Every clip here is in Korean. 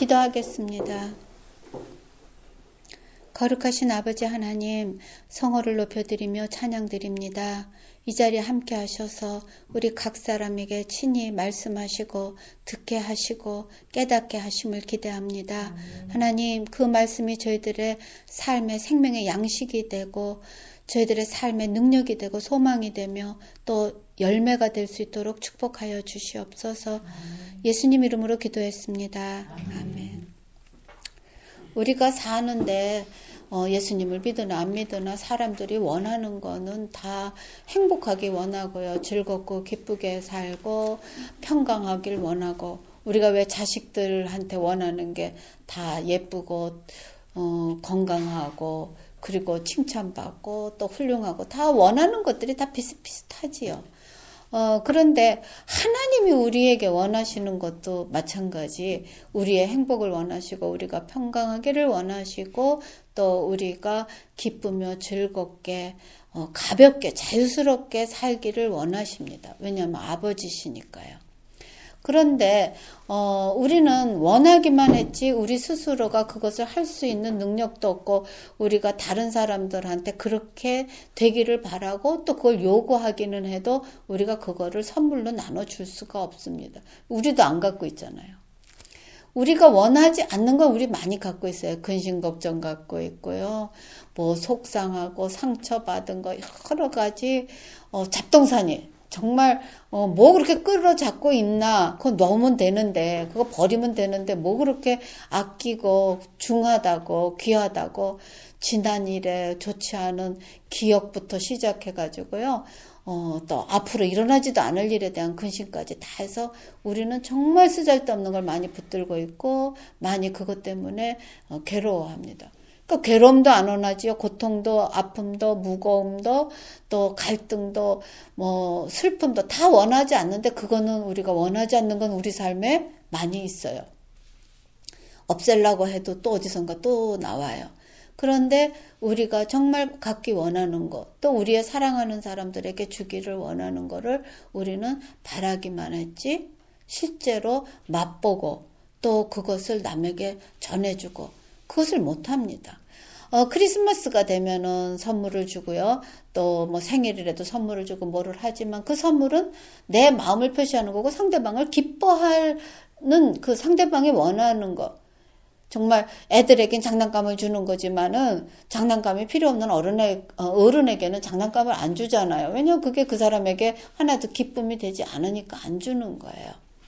기도하겠습니다. 거룩하신 아버지 하나님, 성호를 높여드리며 찬양드립니다. 이 자리에 함께 하셔서 우리 각 사람에게 친히 말씀하시고 듣게 하시고 깨닫게 하심을 기대합니다. 하나님, 그 말씀이 저희들의 삶의 생명의 양식이 되고 저희들의 삶의 능력이 되고 소망이 되며 또 열매가 될 수 있도록 축복하여 주시옵소서. 예수님 이름으로 기도했습니다. 아멘. 우리가 사는데 예수님을 믿으나 안 믿으나 사람들이 원하는 거는 다 행복하기 원하고요. 즐겁고 기쁘게 살고 평강하길 원하고, 우리가 왜 자식들한테 원하는 게 다 예쁘고 건강하고 그리고 칭찬받고 또 훌륭하고 다 원하는 것들이 다 비슷비슷하지요. 그런데 하나님이 우리에게 원하시는 것도 마찬가지, 우리의 행복을 원하시고 우리가 평강하기를 원하시고 또 우리가 기쁘며 즐겁게 가볍게 자유스럽게 살기를 원하십니다. 왜냐하면 아버지시니까요. 그런데 우리는 원하기만 했지 우리 스스로가 그것을 할 수 있는 능력도 없고, 우리가 다른 사람들한테 그렇게 되기를 바라고 또 그걸 요구하기는 해도 우리가 그거를 선물로 나눠줄 수가 없습니다. 우리도 안 갖고 있잖아요. 우리가 원하지 않는 건 우리 많이 갖고 있어요. 근심 걱정 갖고 있고요. 뭐 속상하고 상처받은 거 여러 가지 잡동사니 정말 뭐 그렇게 끌어잡고 있나, 그거 넣으면 되는데, 그거 버리면 되는데 뭐 그렇게 아끼고 중하다고 귀하다고 지난 일에 좋지 않은 기억부터 시작해가지고요. 또 앞으로 일어나지도 않을 일에 대한 근심까지 다 해서 우리는 정말 쓰잘데없는 걸 많이 붙들고 있고 많이 그것 때문에 괴로워합니다. 그러니까 괴로움도 안 원하지요. 고통도 아픔도 무거움도 또 갈등도 뭐 슬픔도 다 원하지 않는데, 그거는 우리가 원하지 않는 건 우리 삶에 많이 있어요. 없애려고 해도 또 어디선가 또 나와요. 그런데 우리가 정말 갖기 원하는 것, 또 우리의 사랑하는 사람들에게 주기를 원하는 거를 우리는 바라기만 했지 실제로 맛보고 또 그것을 남에게 전해주고 그것을 못합니다. 크리스마스가 되면은 선물을 주고요. 또 뭐 생일이라도 선물을 주고 뭐를 하지만 그 선물은 내 마음을 표시하는 거고 상대방을 기뻐하는, 그 상대방이 원하는 거. 정말 애들에겐 장난감을 주는 거지만은 장난감이 필요 없는 어른에게는 장난감을 안 주잖아요. 왜냐하면 그게 그 사람에게 하나도 기쁨이 되지 않으니까 안 주는 거예요.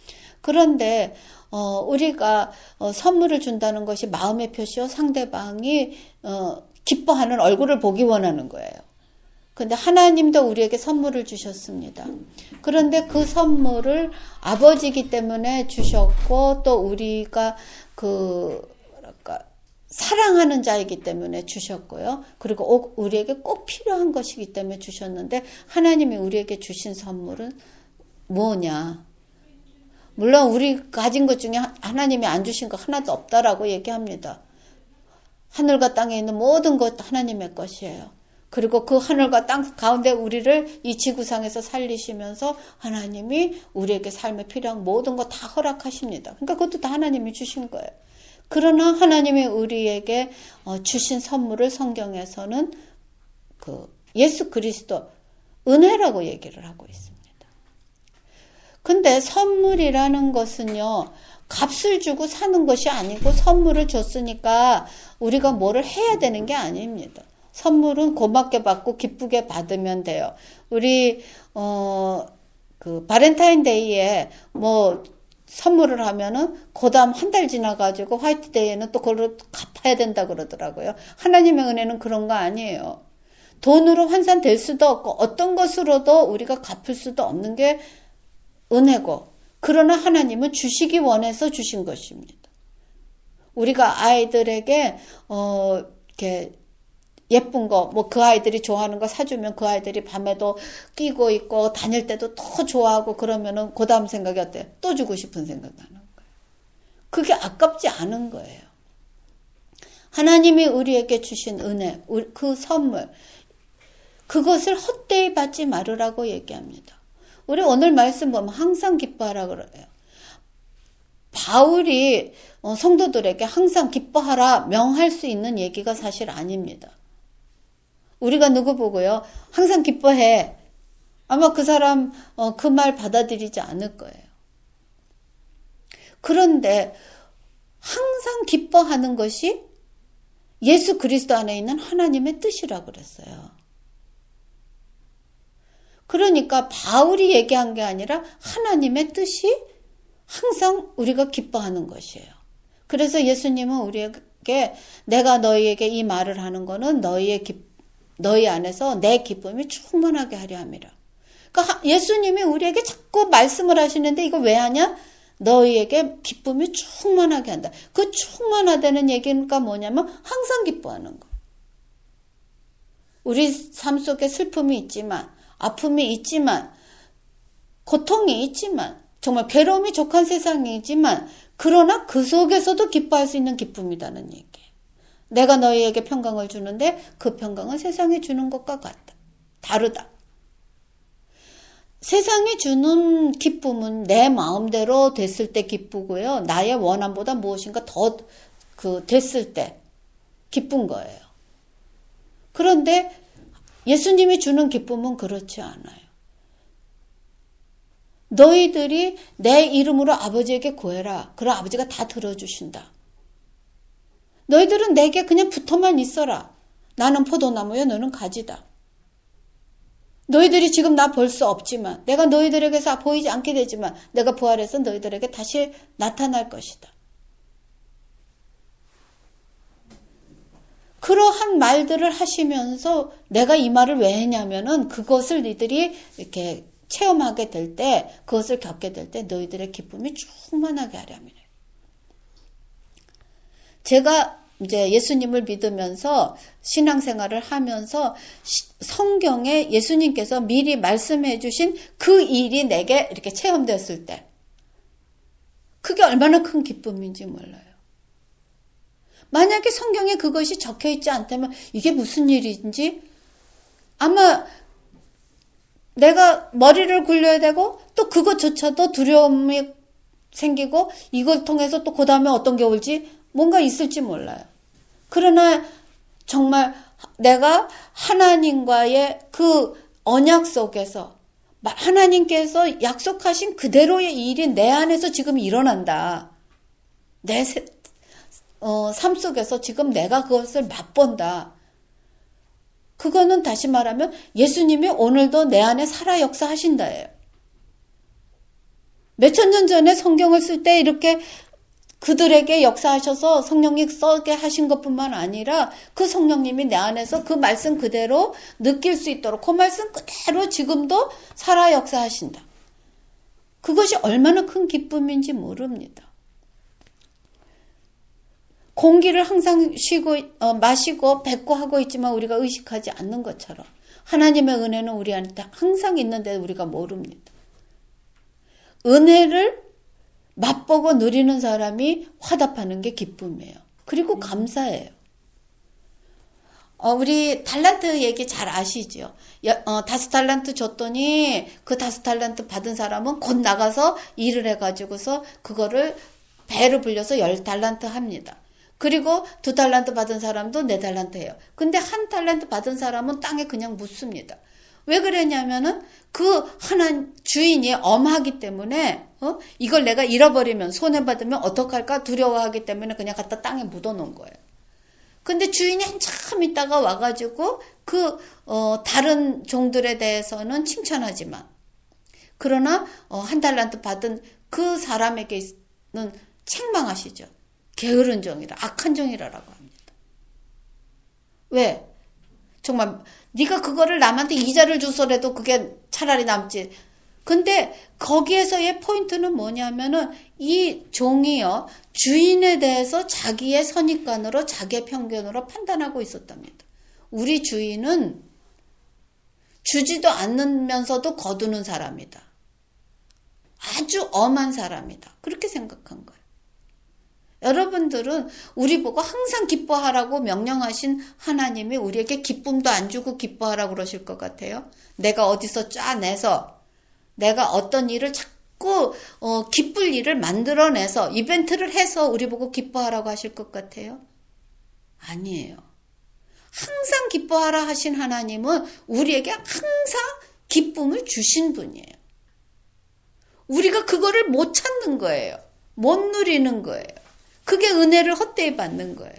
그런데 우리가 선물을 준다는 것이 마음의 표시요, 상대방이 기뻐하는 얼굴을 보기 원하는 거예요. 근데 하나님도 우리에게 선물을 주셨습니다. 그런데 그 선물을 아버지이기 때문에 주셨고 또 우리가 사랑하는 자이기 때문에 주셨고요. 그리고 우리에게 꼭 필요한 것이기 때문에 주셨는데, 하나님이 우리에게 주신 선물은 뭐냐? 물론 우리 가진 것 중에 하나님이 안 주신 거 하나도 없다라고 얘기합니다. 하늘과 땅에 있는 모든 것 하나님의 것이에요. 그리고 그 하늘과 땅 가운데 우리를 이 지구상에서 살리시면서 하나님이 우리에게 삶에 필요한 모든 거 다 허락하십니다. 그러니까 그것도 다 하나님이 주신 거예요. 그러나 하나님이 우리에게 주신 선물을 성경에서는 예수 그리스도 은혜라고 얘기를 하고 있습니다. 근데 선물이라는 것은요, 값을 주고 사는 것이 아니고 선물을 줬으니까 우리가 뭐를 해야 되는 게 아닙니다. 선물은 고맙게 받고 기쁘게 받으면 돼요. 우리 바렌타인데이에 뭐 선물을 하면은 그다음 한 달 지나가지고 화이트데이에는 또 그걸 갚아야 된다 그러더라고요. 하나님의 은혜는 그런 거 아니에요. 돈으로 환산될 수도 없고 어떤 것으로도 우리가 갚을 수도 없는 게 은혜고, 그러나 하나님은 주시기 원해서 주신 것입니다. 우리가 아이들에게 이렇게 예쁜 거, 뭐 그 아이들이 좋아하는 거 사주면 그 아이들이 밤에도 끼고 있고 다닐 때도 더 좋아하고 그러면은 그 다음 생각이 어때요? 또 주고 싶은 생각 나는 거예요. 그게 아깝지 않은 거예요. 하나님이 우리에게 주신 은혜, 그 선물, 그것을 헛되이 받지 말으라고 얘기합니다. 우리 오늘 말씀 보면 항상 기뻐하라 그래요. 바울이 성도들에게 항상 기뻐하라 명할 수 있는 얘기가 사실 아닙니다. 우리가 누구 보고요, 항상 기뻐해. 아마 그 사람 그 말 받아들이지 않을 거예요. 그런데 항상 기뻐하는 것이 예수 그리스도 안에 있는 하나님의 뜻이라고 그랬어요. 그러니까 바울이 얘기한 게 아니라 하나님의 뜻이 항상 우리가 기뻐하는 것이에요. 그래서 예수님은 우리에게 내가 너희에게 이 말을 하는 거는 너희 안에서 내 기쁨이 충만하게 하려 함이라. 그러니까 예수님이 우리에게 자꾸 말씀을 하시는데 이거 왜 하냐? 너희에게 기쁨이 충만하게 한다. 그 충만하다는 얘기가 뭐냐면 항상 기뻐하는 거. 우리 삶 속에 슬픔이 있지만, 아픔이 있지만, 고통이 있지만, 정말 괴로움이 족한 세상이지만, 그러나 그 속에서도 기뻐할 수 있는 기쁨이라는 얘기예요. 내가 너희에게 평강을 주는데 그 평강은 세상이 주는 것과 같다. 다르다. 세상이 주는 기쁨은 내 마음대로 됐을 때 기쁘고요. 나의 원함보다 무엇인가 더 됐을 때 기쁜 거예요. 그런데 예수님이 주는 기쁨은 그렇지 않아요. 너희들이 내 이름으로 아버지에게 구해라. 그럼 아버지가 다 들어주신다. 너희들은 내게 그냥 붙어만 있어라. 나는 포도나무야, 너는 가지다. 너희들이 지금 나 볼 수 없지만, 내가 너희들에게서 보이지 않게 되지만, 내가 부활해서 너희들에게 다시 나타날 것이다. 그러한 말들을 하시면서 내가 이 말을 왜 했냐면은 그것을 너희들이 이렇게 체험하게 될 때, 그것을 겪게 될 때 너희들의 기쁨이 충만하게 하려면 해요. 제가 이제 예수님을 믿으면서 신앙생활을 하면서 성경에 예수님께서 미리 말씀해 주신 그 일이 내게 이렇게 체험됐을 때 그게 얼마나 큰 기쁨인지 몰라요. 만약에 성경에 그것이 적혀 있지 않다면 이게 무슨 일인지 아마 내가 머리를 굴려야 되고 또 그것조차도 두려움이 생기고 이걸 통해서 또 그 다음에 어떤 게 올지 뭔가 있을지 몰라요. 그러나 정말 내가 하나님과의 그 언약 속에서 하나님께서 약속하신 그대로의 일이 내 안에서 지금 일어난다. 내 삶 속에서 지금 내가 그것을 맛본다. 그거는 다시 말하면 예수님이 오늘도 내 안에 살아 역사하신다예요. 몇천 년 전에 성경을 쓸 때 이렇게 그들에게 역사하셔서 성령이 써게 하신 것뿐만 아니라 그 성령님이 내 안에서 그 말씀 그대로 느낄 수 있도록 그 말씀 그대로 지금도 살아 역사하신다. 그것이 얼마나 큰 기쁨인지 모릅니다. 공기를 항상 마시고 뱉고 하고 있지만 우리가 의식하지 않는 것처럼 하나님의 은혜는 우리한테 항상 있는데 우리가 모릅니다. 은혜를 맛보고 누리는 사람이 화답하는 게 기쁨이에요. 그리고 감사해요. 우리 달란트 얘기 잘 아시죠? 5달란트 줬더니 그 5달란트 받은 사람은 곧 나가서 일을 해가지고서 그거를 배를 불려서 10달란트 합니다. 그리고 2달란트 받은 사람도 4달란트 해요. 근데 1달란트 받은 사람은 땅에 그냥 묻습니다. 왜 그러냐면은 그 하나 주인이 엄하기 때문에 이걸 내가 잃어버리면 손해받으면 어떡할까 두려워하기 때문에 그냥 갖다 땅에 묻어놓은 거예요. 근데 주인이 한참 있다가 와가지고 다른 종들에 대해서는 칭찬하지만 그러나 1달란트 받은 그 사람에게는 책망하시죠. 게으른 종이라 악한 종이라고 합니다. 왜? 정말 네가 그거를 남한테 이자를 줘서라도 그게 차라리 남지. 근데 거기에서의 포인트는 뭐냐면은 이 종이요 주인에 대해서 자기의 선입관으로 자기의 편견으로 판단하고 있었답니다. 우리 주인은 주지도 않으면서도 거두는 사람이다. 아주 엄한 사람이다. 그렇게 생각한 거예요. 여러분들은 우리 보고 항상 기뻐하라고 명령하신 하나님이 우리에게 기쁨도 안 주고 기뻐하라고 그러실 것 같아요. 내가 어디서 짜내서 내가 어떤 일을 기쁠 일을 만들어내서 이벤트를 해서 우리 보고 기뻐하라고 하실 것 같아요? 아니에요. 항상 기뻐하라 하신 하나님은 우리에게 항상 기쁨을 주신 분이에요. 우리가 그거를 못 찾는 거예요. 못 누리는 거예요. 그게 은혜를 헛되이 받는 거예요.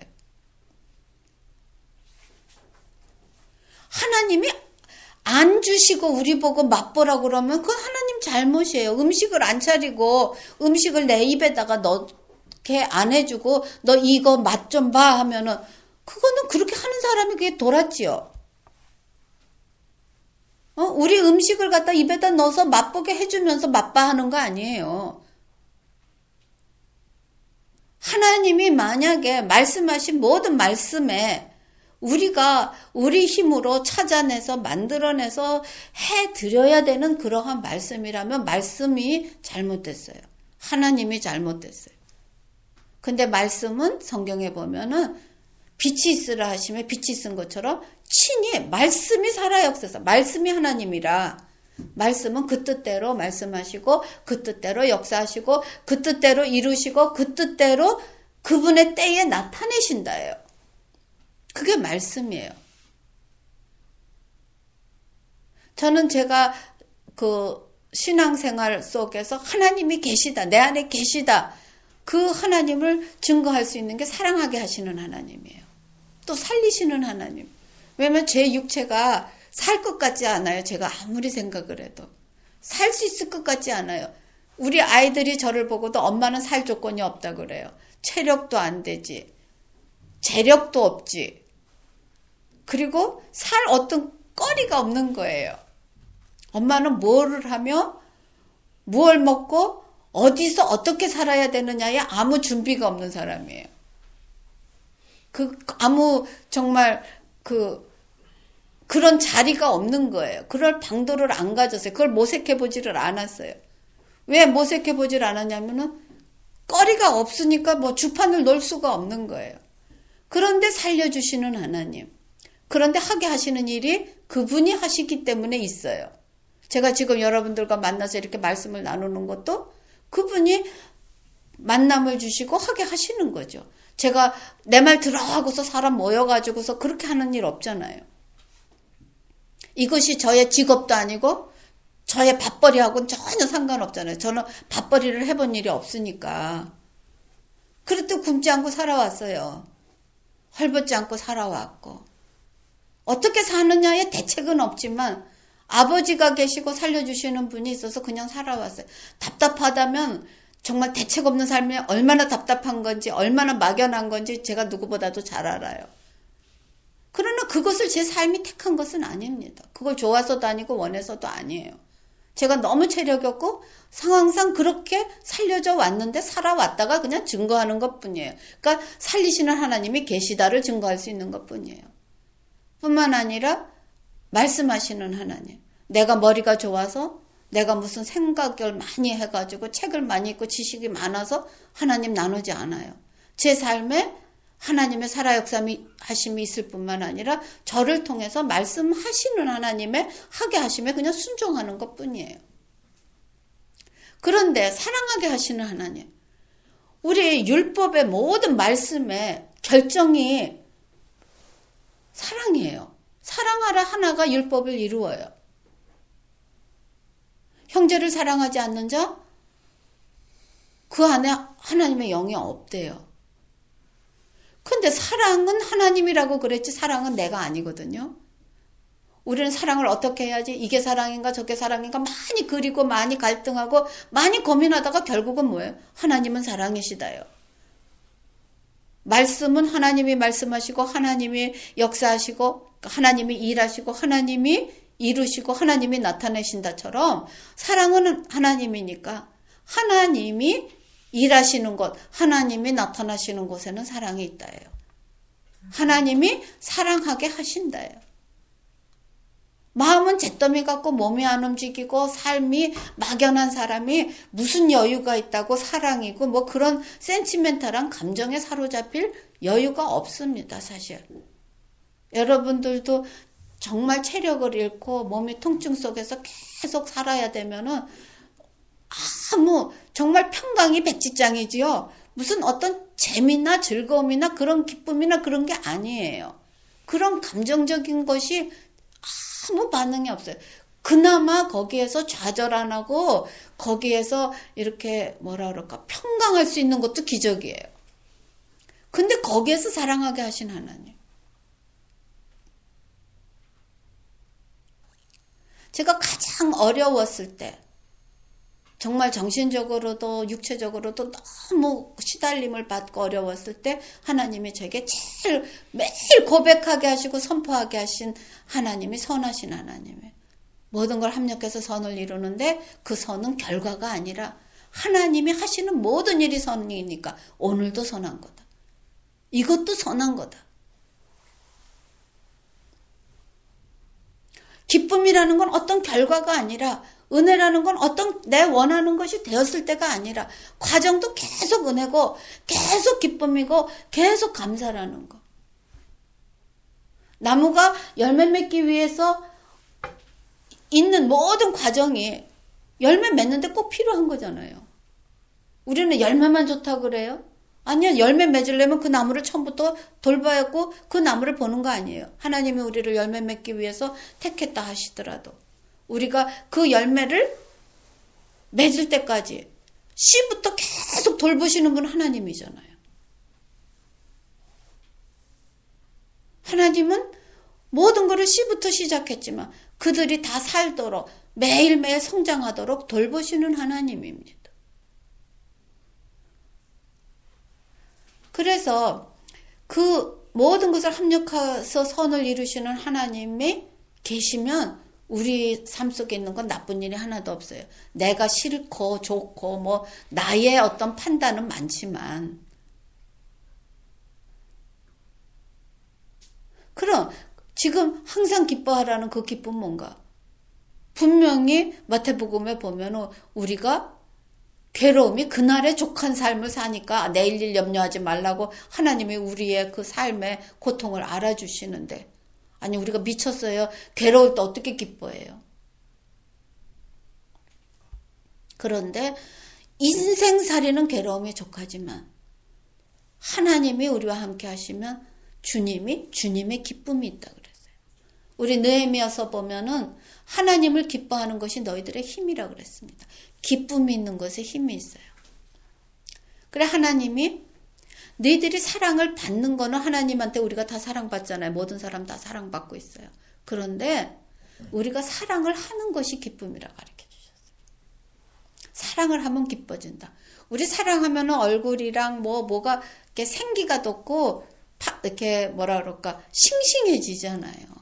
하나님이 안 주시고 우리 보고 맛보라고 그러면 그건 하나님 잘못이에요. 음식을 안 차리고 음식을 내 입에다가 넣게 안 해주고 너 이거 맛 좀 봐 하면은 그거는 그렇게 하는 사람이 그게 돌았지요. 우리 음식을 갖다 입에다 넣어서 맛보게 해주면서 맛봐 하는 거 아니에요. 하나님이 만약에 말씀하신 모든 말씀에 우리가 우리 힘으로 찾아내서 만들어내서 해드려야 되는 그러한 말씀이라면 말씀이 잘못됐어요. 하나님이 잘못됐어요. 근데 말씀은 성경에 보면은 빛이 있으라 하시면 빛이 있은 것처럼 친히 말씀이 살아 역사서 말씀이 하나님이라 말씀은 그 뜻대로 말씀하시고 그 뜻대로 역사하시고 그 뜻대로 이루시고 그 뜻대로 그분의 때에 나타내신다예요. 그게 말씀이에요. 저는 제가 그 신앙생활 속에서 하나님이 계시다, 내 안에 계시다, 그 하나님을 증거할 수 있는 게 사랑하게 하시는 하나님이에요. 또 살리시는 하나님. 왜냐면 제 육체가 살 것 같지 않아요. 제가 아무리 생각을 해도. 살 수 있을 것 같지 않아요. 우리 아이들이 저를 보고도 엄마는 살 조건이 없다 그래요. 체력도 안 되지. 재력도 없지. 그리고 살 어떤 거리가 없는 거예요. 엄마는 뭐를 하며 무엇을 먹고 어디서 어떻게 살아야 되느냐에 아무 준비가 없는 사람이에요. 아무 정말 그런 자리가 없는 거예요. 그럴 방도를 안 가졌어요. 그걸 모색해보지를 않았어요. 왜 모색해보지를 않았냐면은 거리가 없으니까 뭐 주판을 놓을 수가 없는 거예요. 그런데 살려주시는 하나님. 그런데 하게 하시는 일이 그분이 하시기 때문에 있어요. 제가 지금 여러분들과 만나서 이렇게 말씀을 나누는 것도 그분이 만남을 주시고 하게 하시는 거죠. 제가 내 말 들어 하고서 사람 모여가지고서 그렇게 하는 일 없잖아요. 이것이 저의 직업도 아니고 저의 밥벌이하고는 전혀 상관없잖아요. 저는 밥벌이를 해본 일이 없으니까. 그래도 굶지 않고 살아왔어요. 헐벗지 않고 살아왔고. 어떻게 사느냐에 대책은 없지만 아버지가 계시고 살려주시는 분이 있어서 그냥 살아왔어요. 답답하다면 정말 대책 없는 삶이 얼마나 답답한 건지 얼마나 막연한 건지 제가 누구보다도 잘 알아요. 그러나 그것을 제 삶이 택한 것은 아닙니다. 그걸 좋아서도 아니고 원해서도 아니에요. 제가 너무 체력이 없고 상황상 그렇게 살려져 왔는데 살아왔다가 그냥 증거하는 것뿐이에요. 그러니까 살리시는 하나님이 계시다를 증거할 수 있는 것뿐이에요. 뿐만 아니라 말씀하시는 하나님. 내가 머리가 좋아서 내가 무슨 생각을 많이 해가지고 책을 많이 읽고 지식이 많아서 하나님 나누지 않아요. 제 삶에 하나님의 살아역사하심이 있을 뿐만 아니라 저를 통해서 말씀하시는 하나님의 하게 하심에 그냥 순종하는 것뿐이에요. 그런데 사랑하게 하시는 하나님. 우리 율법의 모든 말씀의 결정이 사랑이에요. 사랑하라 하나가 율법을 이루어요. 형제를 사랑하지 않는 자, 그 안에 하나님의 영이 없대요. 근데 사랑은 하나님이라고 그랬지 사랑은 내가 아니거든요. 우리는 사랑을 어떻게 해야지 이게 사랑인가 저게 사랑인가 많이 그리고 많이 갈등하고 많이 고민하다가 결국은 뭐예요? 하나님은 사랑이시다요. 말씀은 하나님이 말씀하시고 하나님이 역사하시고 하나님이 일하시고 하나님이 이루시고 하나님이 나타내신다처럼 사랑은 하나님이니까 하나님이 일하시는 곳, 하나님이 나타나시는 곳에는 사랑이 있다예요. 하나님이 사랑하게 하신다예요. 마음은 잿더미 같고 몸이 안 움직이고 삶이 막연한 사람이 무슨 여유가 있다고 사랑이고 뭐 그런 센티멘탈한 감정에 사로잡힐 여유가 없습니다, 사실. 여러분들도 정말 체력을 잃고 몸이 통증 속에서 계속 살아야 되면은 정말 평강이 백지장이지요. 무슨 어떤 재미나 즐거움이나 그런 기쁨이나 그런 게 아니에요. 그런 감정적인 것이 아무 반응이 없어요. 그나마 거기에서 좌절 안 하고 거기에서 이렇게 평강할 수 있는 것도 기적이에요. 근데 거기에서 사랑하게 하신 하나님. 제가 가장 어려웠을 때 정말 정신적으로도 육체적으로도 너무 시달림을 받고 어려웠을 때 하나님이 제게 제일 매일 고백하게 하시고 선포하게 하신 하나님이 선하신 하나님이에요. 모든 걸 합력해서 선을 이루는데 그 선은 결과가 아니라 하나님이 하시는 모든 일이 선이니까 오늘도 선한 거다. 이것도 선한 거다. 기쁨이라는 건 어떤 결과가 아니라 은혜라는 건 어떤 내 원하는 것이 되었을 때가 아니라 과정도 계속 은혜고 계속 기쁨이고 계속 감사라는 거. 나무가 열매 맺기 위해서 있는 모든 과정이 열매 맺는데 꼭 필요한 거잖아요. 우리는 열매만 좋다고 그래요? 아니요. 열매 맺으려면 그 나무를 처음부터 돌봐야 했고 그 나무를 보는 거 아니에요. 하나님이 우리를 열매 맺기 위해서 택했다 하시더라도 우리가 그 열매를 맺을 때까지 씨부터 계속 돌보시는 분 하나님이잖아요. 하나님은 모든 것을 씨부터 시작했지만 그들이 다 살도록 매일매일 성장하도록 돌보시는 하나님입니다. 그래서 그 모든 것을 합력해서 선을 이루시는 하나님이 계시면 우리 삶 속에 있는 건 나쁜 일이 하나도 없어요. 내가 싫고 좋고 나의 어떤 판단은 많지만 그럼 지금 항상 기뻐하라는 그 기쁨 뭔가? 분명히 마태복음에 보면 우리가 괴로움이 그날의 족한 삶을 사니까 내일 일 염려하지 말라고 하나님이 우리의 그 삶의 고통을 알아주시는데 아니 우리가 미쳤어요. 괴로울 때 어떻게 기뻐해요? 그런데 인생살이는 괴로움이 족하지만 하나님이 우리와 함께 하시면 주님의 기쁨이 있다 그랬어요. 우리 느헤미야서 보면은 하나님을 기뻐하는 것이 너희들의 힘이라 그랬습니다. 기쁨이 있는 것에 힘이 있어요. 그래 하나님이 너희들이 사랑을 받는 거는 하나님한테 우리가 다 사랑받잖아요. 모든 사람 다 사랑받고 있어요. 그런데 우리가 사랑을 하는 것이 기쁨이라 가르쳐 주셨어요. 사랑을 하면 기뻐진다. 우리 사랑하면 얼굴이랑 뭐가 이렇게 생기가 돋고 이렇게 싱싱해지잖아요.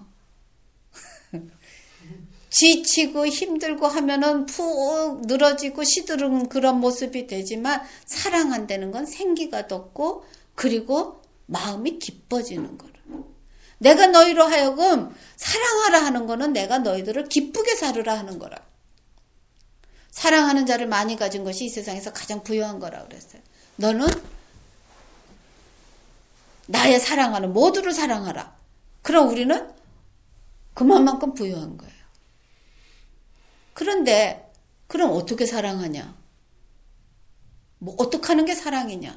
지치고 힘들고 하면은 푹 늘어지고 시들은 그런 모습이 되지만 사랑한다는 건 생기가 돋고 그리고 마음이 기뻐지는 거라. 내가 너희로 하여금 사랑하라 하는 거는 내가 너희들을 기쁘게 살으라 하는 거라. 사랑하는 자를 많이 가진 것이 이 세상에서 가장 부유한 거라 그랬어요. 너는 나의 사랑하는 모두를 사랑하라. 그럼 우리는 그만큼 부유한 거예요. 그런데 그럼 어떻게 사랑하냐? 어떻게 하는 게 사랑이냐?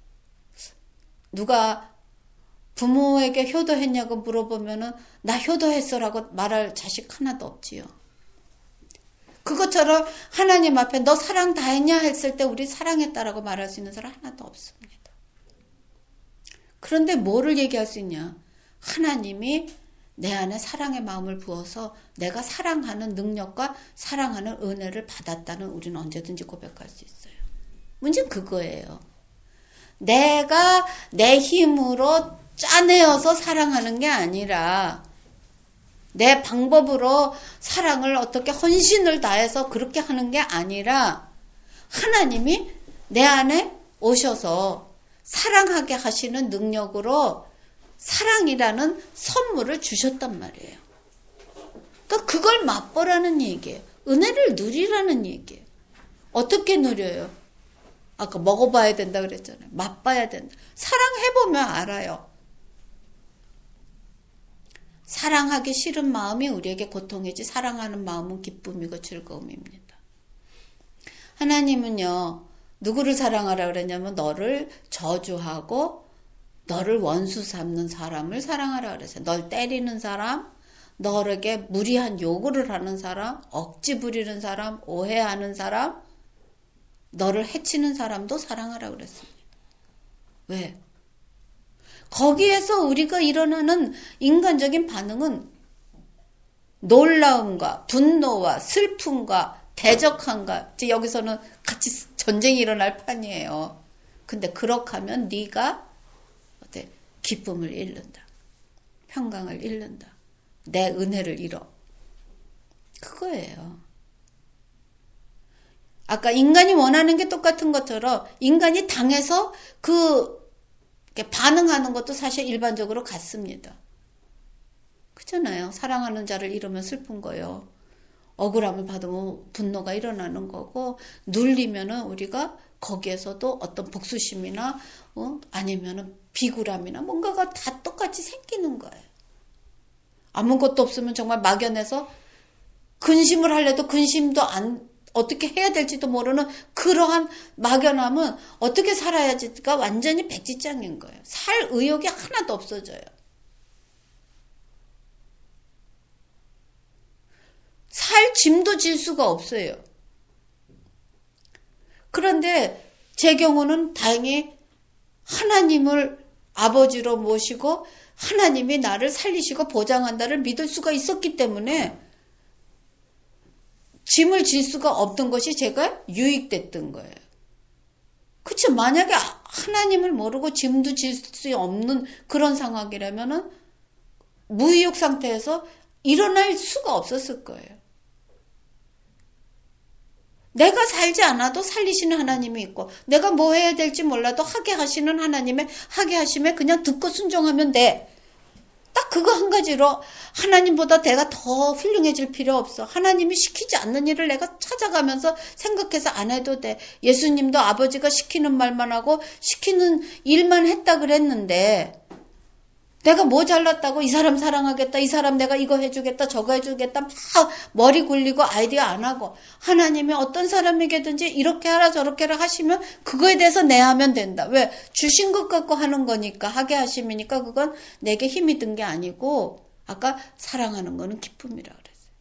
누가 부모에게 효도했냐고 물어보면은 나 효도했어라고 말할 자식 하나도 없지요. 그것처럼 하나님 앞에 너 사랑 다 했냐 했을 때 우리 사랑했다라고 말할 수 있는 사람 하나도 없습니다. 그런데 뭐를 얘기할 수 있냐? 하나님이 내 안에 사랑의 마음을 부어서 내가 사랑하는 능력과 사랑하는 은혜를 받았다는 우리는 언제든지 고백할 수 있어요. 문제는 그거예요. 내가 내 힘으로 짜내어서 사랑하는 게 아니라 내 방법으로 사랑을 어떻게 헌신을 다해서 그렇게 하는 게 아니라 하나님이 내 안에 오셔서 사랑하게 하시는 능력으로 사랑이라는 선물을 주셨단 말이에요. 그러니까 그걸 맛보라는 얘기예요. 은혜를 누리라는 얘기예요. 어떻게 누려요? 아까 먹어봐야 된다 그랬잖아요. 맛봐야 된다. 사랑해보면 알아요. 사랑하기 싫은 마음이 우리에게 고통이지 사랑하는 마음은 기쁨이고 즐거움입니다. 하나님은요, 누구를 사랑하라 그랬냐면 너를 저주하고 너를 원수 삼는 사람을 사랑하라 그랬어요. 널 때리는 사람, 너에게 무리한 요구를 하는 사람, 억지 부리는 사람, 오해하는 사람, 너를 해치는 사람도 사랑하라 그랬습니다. 왜? 거기에서 우리가 일어나는 인간적인 반응은 놀라움과 분노와 슬픔과 대적함과, 이제 여기서는 같이 전쟁이 일어날 판이에요. 근데 그렇게 하면 네가 어때? 기쁨을 잃는다. 평강을 잃는다. 내 은혜를 잃어. 그거예요. 아까 인간이 원하는 게 똑같은 것처럼 인간이 당해서 반응하는 것도 사실 일반적으로 같습니다. 그렇잖아요. 사랑하는 자를 잃으면 슬픈 거예요. 억울함을 받으면 분노가 일어나는 거고, 눌리면은 우리가 거기에서도 어떤 복수심이나 아니면은 비굴함이나 뭔가가 다 똑같이 생기는 거예요. 아무것도 없으면 정말 막연해서 근심을 하려도 근심도 어떻게 해야 될지도 모르는 그러한 막연함은 어떻게 살아야지가 완전히 백지장인 거예요. 살 의욕이 하나도 없어져요. 살 짐도 질 수가 없어요. 그런데 제 경우는 다행히 하나님을 아버지로 모시고 하나님이 나를 살리시고 보장한다를 믿을 수가 있었기 때문에 짐을 질 수가 없던 것이 제가 유익됐던 거예요. 그쵸? 만약에 하나님을 모르고 짐도 질 수 없는 그런 상황이라면은 무의욕 상태에서 일어날 수가 없었을 거예요. 내가 살지 않아도 살리시는 하나님이 있고, 내가 뭐 해야 될지 몰라도 하게 하시는 하나님의 하게 하심에 그냥 듣고 순종하면 돼. 딱 그거 한 가지로 하나님보다 내가 더 훌륭해질 필요 없어. 하나님이 시키지 않는 일을 내가 찾아가면서 생각해서 안 해도 돼. 예수님도 아버지가 시키는 말만 하고 시키는 일만 했다 그랬는데, 내가 뭐 잘났다고 이 사람 사랑하겠다, 이 사람 내가 이거 해주겠다, 저거 해주겠다, 막 머리 굴리고 아이디어 안 하고, 하나님이 어떤 사람에게든지 이렇게 하라 저렇게 하라 하시면 그거에 대해서 내하면 된다. 왜? 주신 것 갖고 하는 거니까, 하게 하심이니까 그건 내게 힘이 든 게 아니고, 아까 사랑하는 거는 기쁨이라 그랬어요.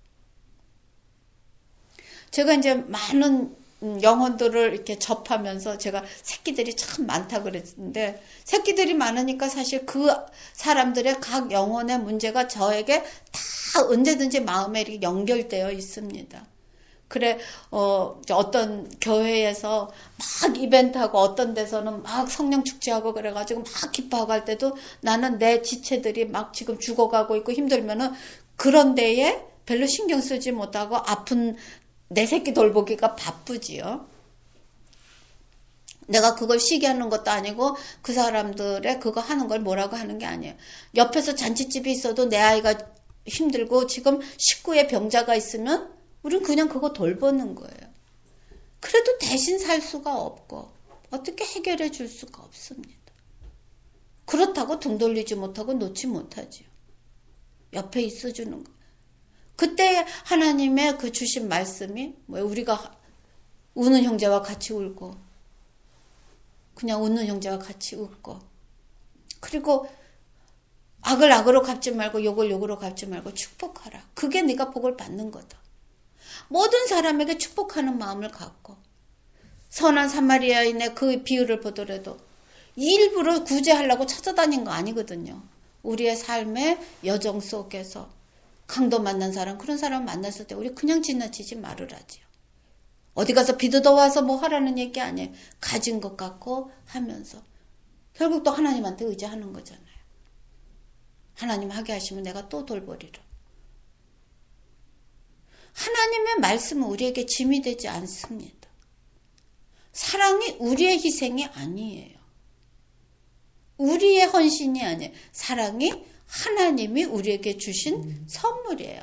제가 이제 많은 영혼들을 이렇게 접하면서 제가 새끼들이 참 많다 그랬는데, 새끼들이 많으니까 사실 그 사람들의 각 영혼의 문제가 저에게 다 언제든지 마음에 이렇게 연결되어 있습니다. 그래, 어떤 교회에서 막 이벤트하고 어떤 데서는 막 성령 축제하고 그래가지고 막 기뻐하고 할 때도 나는 내 지체들이 막 지금 죽어가고 있고 힘들면은 그런 데에 별로 신경 쓰지 못하고 아픈 내 새끼 돌보기가 바쁘지요. 내가 그걸 쉬게 하는 것도 아니고 그 사람들의 그거 하는 걸 뭐라고 하는 게 아니에요. 옆에서 잔치집이 있어도 내 아이가 힘들고 지금 식구의 병자가 있으면 우린 그냥 그거 돌보는 거예요. 그래도 대신 살 수가 없고 어떻게 해결해 줄 수가 없습니다. 그렇다고 등 돌리지 못하고 놓지 못하지요. 옆에 있어주는 거. 그때 하나님의 그 주신 말씀이 우리가 우는 형제와 같이 울고 그냥 웃는 형제와 같이 웃고 그리고 악을 악으로 갚지 말고 욕을 욕으로 갚지 말고 축복하라. 그게 네가 복을 받는 거다. 모든 사람에게 축복하는 마음을 갖고 선한 사마리아인의 그 비유를 보더라도 일부러 구제하려고 찾아다닌 거 아니거든요. 우리의 삶의 여정 속에서 강도 만난 사람, 그런 사람 만났을 때 우리 그냥 지나치지 말으라지요. 어디 가서 비도도 와서 뭐 하라는 얘기 아니에요. 가진 것 갖고 하면서 결국 또 하나님한테 의지하는 거잖아요. 하나님 하게 하시면 내가 또 돌보리라. 하나님의 말씀은 우리에게 짐이 되지 않습니다. 사랑이 우리의 희생이 아니에요. 우리의 헌신이 아니에요. 사랑이 하나님이 우리에게 주신 선물이에요.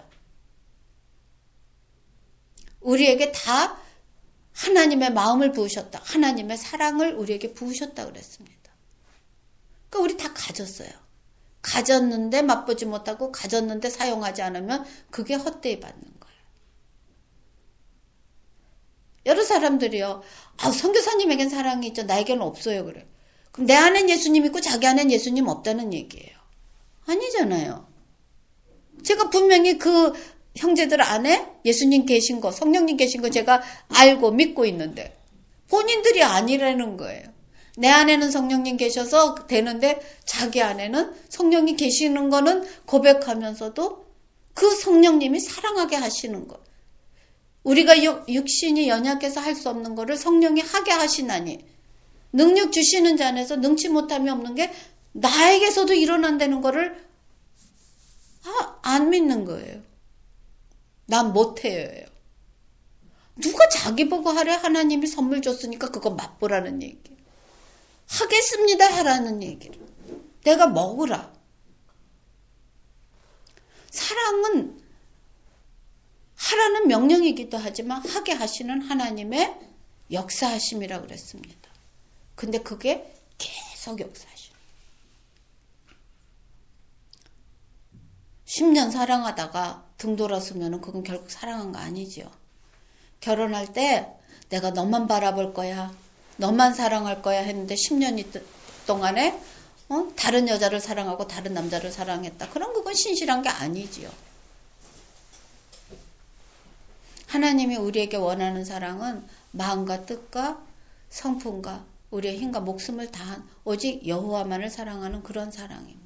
우리에게 다 하나님의 마음을 부으셨다. 하나님의 사랑을 우리에게 부으셨다 그랬습니다. 그러니까 우리 다 가졌어요. 가졌는데 맛보지 못하고 가졌는데 사용하지 않으면 그게 헛되이 받는 거예요. 여러 사람들이요. 선교사님에겐 사랑이 있죠. 나에게는 없어요. 그래. 그럼 내 안엔 예수님 있고 자기 안엔 예수님 없다는 얘기예요. 아니잖아요. 제가 분명히 그 형제들 안에 예수님 계신 거, 성령님 계신 거 제가 알고 믿고 있는데 본인들이 아니라는 거예요. 내 안에는 성령님 계셔서 되는데 자기 안에는 성령이 계시는 거는 고백하면서도 그 성령님이 사랑하게 하시는 것. 우리가 육신이 연약해서 할 수 없는 거를 성령이 하게 하시나니 능력 주시는 자 안에서 능치 못함이 없는 게 나에게서도 일어난다는 거를 안 믿는 거예요. 난 못해요. 누가 자기 보고 하래? 하나님이 선물 줬으니까 그거 맛보라는 얘기. 하겠습니다 하라는 얘기를. 내가 먹으라. 사랑은 하라는 명령이기도 하지만 하게 하시는 하나님의 역사하심이라고 그랬습니다. 근데 그게 계속 역사하셔. 10년 사랑하다가 등 돌아서면 그건 결국 사랑한 거 아니지요. 결혼할 때 내가 너만 바라볼 거야. 너만 사랑할 거야 했는데 10년 동안에 다른 여자를 사랑하고 다른 남자를 사랑했다. 그럼 그건 신실한 게 아니지요. 하나님이 우리에게 원하는 사랑은 마음과 뜻과 성품과 우리의 힘과 목숨을 다한 오직 여호와만을 사랑하는 그런 사랑입니다.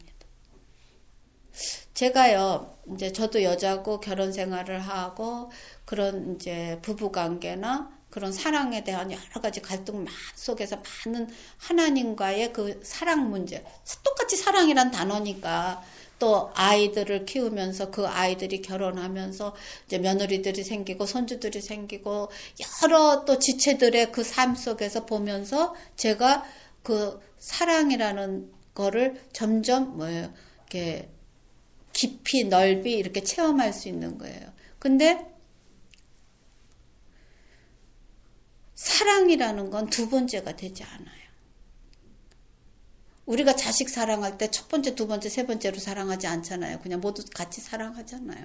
제가요, 이제 저도 여자고 결혼 생활을 하고 그런 이제 부부 관계나 그런 사랑에 대한 여러 가지 갈등 속에서 많은 하나님과의 그 사랑 문제, 똑같이 사랑이란 단어니까 또 아이들을 키우면서 그 아이들이 결혼하면서 이제 며느리들이 생기고 손주들이 생기고 여러 또 지체들의 그 삶 속에서 보면서 제가 그 사랑이라는 거를 점점 이렇게 깊이 넓이 이렇게 체험할 수 있는 거예요. 근데 사랑이라는 건 두 번째가 되지 않아요. 우리가 자식 사랑할 때 첫 번째, 두 번째, 세 번째로 사랑하지 않잖아요. 그냥 모두 같이 사랑하잖아요.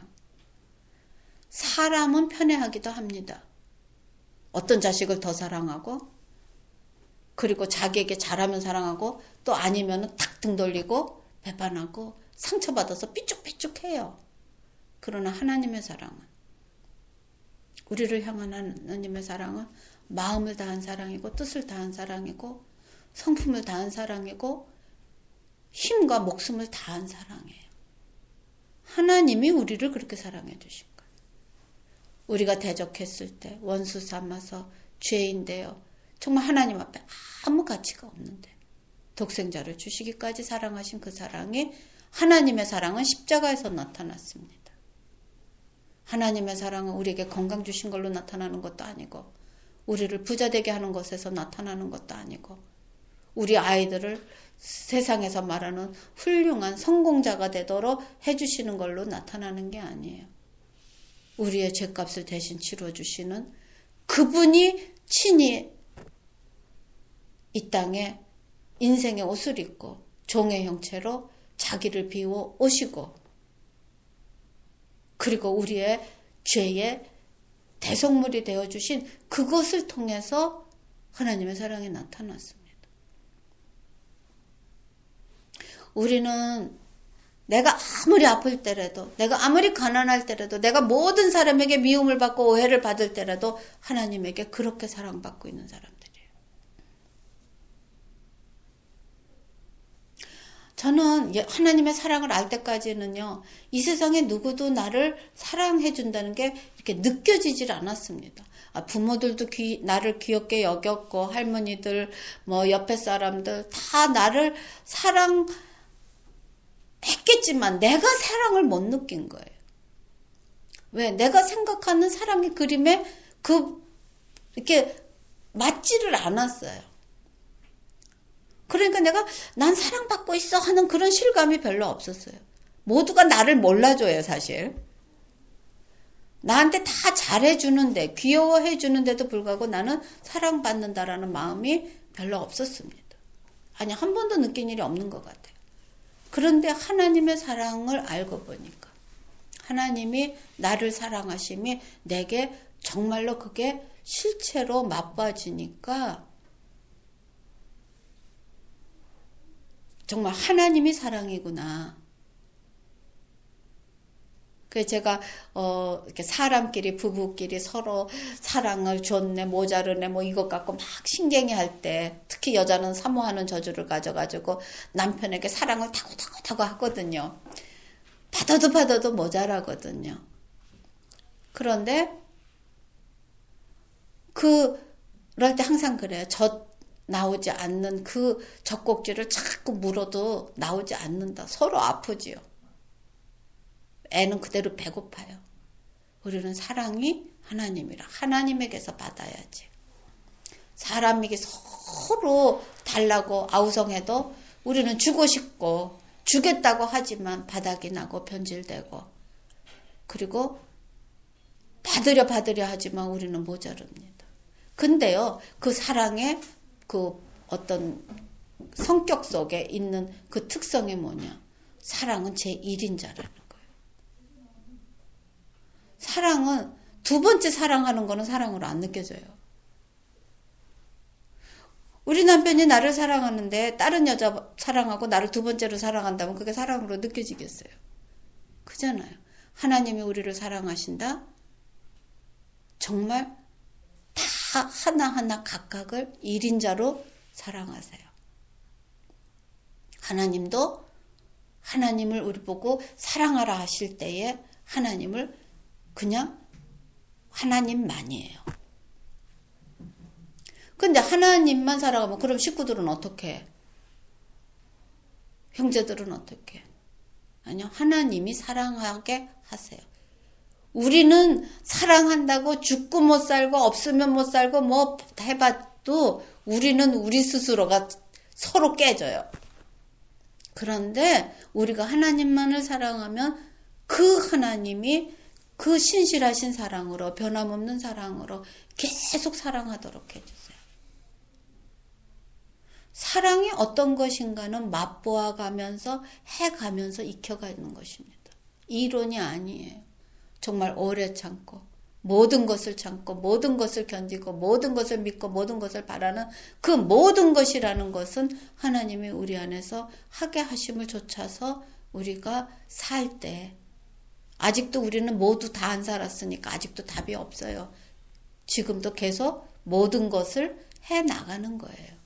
사람은 편애하기도 합니다. 어떤 자식을 더 사랑하고 그리고 자기에게 잘하면 사랑하고 또 아니면 탁 등 돌리고 배반하고 상처받아서 삐죽삐죽해요. 그러나 하나님의 사랑은 우리를 향한 하나님의 사랑은 마음을 다한 사랑이고 뜻을 다한 사랑이고 성품을 다한 사랑이고 힘과 목숨을 다한 사랑이에요. 하나님이 우리를 그렇게 사랑해 주신 거예요. 우리가 대적했을 때 원수 삼아서 죄인 되어 정말 하나님 앞에 아무 가치가 없는데 독생자를 주시기까지 사랑하신 그 사랑이 하나님의 사랑은 십자가에서 나타났습니다. 하나님의 사랑은 우리에게 건강 주신 걸로 나타나는 것도 아니고 우리를 부자 되게 하는 것에서 나타나는 것도 아니고 우리 아이들을 세상에서 말하는 훌륭한 성공자가 되도록 해주시는 걸로 나타나는 게 아니에요. 우리의 죄값을 대신 치러주시는 그분이 친히 이 땅에 인생의 옷을 입고 종의 형체로 자기를 비워 오시고 그리고 우리의 죄의 대속물이 되어주신 그것을 통해서 하나님의 사랑이 나타났습니다. 우리는 내가 아무리 아플 때라도 내가 아무리 가난할 때라도 내가 모든 사람에게 미움을 받고 오해를 받을 때라도 하나님에게 그렇게 사랑받고 있는 사람들이에요. 저는 하나님의 사랑을 알 때까지는요. 이 세상에 누구도 나를 사랑해 준다는 게 이렇게 느껴지질 않았습니다. 부모들도 나를 귀엽게 여겼고 할머니들 뭐 옆에 사람들 다 나를 사랑했겠지만 내가 사랑을 못 느낀 거예요. 왜? 내가 생각하는 사랑의 그림에 이렇게 맞지를 않았어요. 그러니까 난 사랑받고 있어 하는 그런 실감이 별로 없었어요. 모두가 나를 몰라줘요, 사실. 나한테 다 잘해주는데, 귀여워해주는데도 불구하고 나는 사랑받는다라는 마음이 별로 없었습니다. 아니, 한 번도 느낀 일이 없는 것 같아요. 그런데 하나님의 사랑을 알고 보니까 하나님이 나를 사랑하심이 내게 정말로 그게 실체로 맛봐지니까 정말 하나님이 사랑이구나. 그래서 제가 이렇게 사람끼리 부부끼리 서로 사랑을 줬네 모자르네 뭐 이것 갖고 막 신경이 할 때 특히 여자는 사모하는 저주를 가져가지고 남편에게 사랑을 타고 하거든요. 받아도 모자라거든요. 그런데 그럴 때 항상 그래요. 나오지 않는 그 젖꼭지를 자꾸 물어도 나오지 않는다. 서로 아프지요. 애는 그대로 배고파요. 우리는 사랑이 하나님이라 하나님에게서 받아야지. 사람에게 서로 달라고 아우성해도 우리는 주고 싶고 주겠다고 하지만 바닥이 나고 변질되고 그리고 받으려 하지만 우리는 모자릅니다. 근데요, 그 사랑의 그 어떤 성격 속에 있는 그 특성이 뭐냐? 사랑은 제 1인자라는 거예요. 사랑은 두 번째 사랑하는 거는 사랑으로 안 느껴져요. 우리 남편이 나를 사랑하는데 다른 여자 사랑하고 나를 두 번째로 사랑한다면 그게 사랑으로 느껴지겠어요? 그잖아요. 하나님이 우리를 사랑하신다? 정말 다 하나하나 각각을 1인자로 사랑하세요. 하나님도 하나님을 우리 보고 사랑하라 하실 때에 하나님을 그냥 하나님만이에요. 근데 하나님만 사랑하면 그럼 식구들은 어떻게 해? 형제들은 어떻게 해? 아니요. 하나님이 사랑하게 하세요. 우리는 사랑한다고 죽고 못 살고 없으면 못 살고 뭐 해봐도 우리는 우리 스스로가 서로 깨져요. 그런데 우리가 하나님만을 사랑하면 그 하나님이 그 신실하신 사랑으로 변함없는 사랑으로 계속 사랑하도록 해주세요. 사랑이 어떤 것인가는 맛보아 가면서 해가면서 익혀가는 것입니다. 이론이 아니에요. 정말 오래 참고 모든 것을 참고 모든 것을 견디고 모든 것을 믿고 모든 것을 바라는 그 모든 것이라는 것은 하나님이 우리 안에서 하게 하심을 좇아서 우리가 살 때 아직도 우리는 모두 다 안 살았으니까 아직도 답이 없어요. 지금도 계속 모든 것을 해나가는 거예요.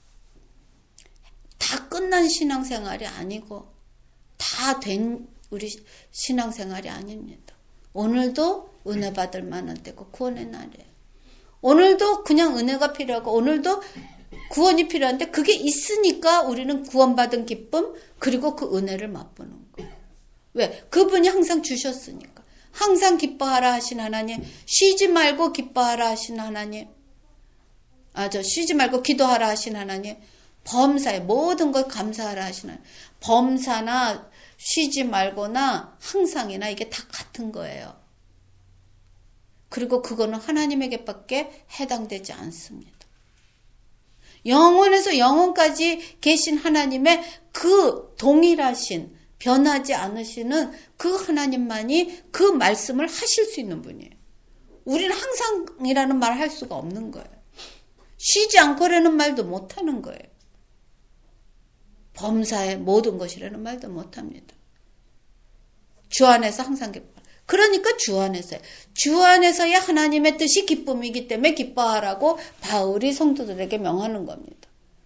다 끝난 신앙생활이 아니고 다 된 우리 신앙생활이 아닙니다. 오늘도 은혜 받을 만한 때고 구원의 날이에요. 오늘도 그냥 은혜가 필요하고 오늘도 구원이 필요한데 그게 있으니까 우리는 구원받은 기쁨 그리고 그 은혜를 맛보는 거예요. 왜? 그분이 항상 주셨으니까. 항상 기뻐하라 하신 하나님, 쉬지 말고 기뻐하라 하신 하나님, 쉬지 말고 기도하라 하신 하나님, 범사에 모든 걸 감사하라 하신 하나님. 범사나 쉬지 말거나 항상이나 이게 다 같은 거예요. 그리고 그거는 하나님에게밖에 해당되지 않습니다. 영원에서 영원까지 계신 하나님의 그 동일하신 변하지 않으시는 그 하나님만이 그 말씀을 하실 수 있는 분이에요. 우리는 항상이라는 말 할 수가 없는 거예요. 쉬지 않고라는 말도 못하는 거예요. 범사의 모든 것이라는 말도 못합니다. 주 안에서 항상 기뻐. 그러니까 주 안에서요. 주 안에서의 하나님의 뜻이 기쁨이기 때문에 기뻐하라고 바울이 성도들에게 명하는 겁니다.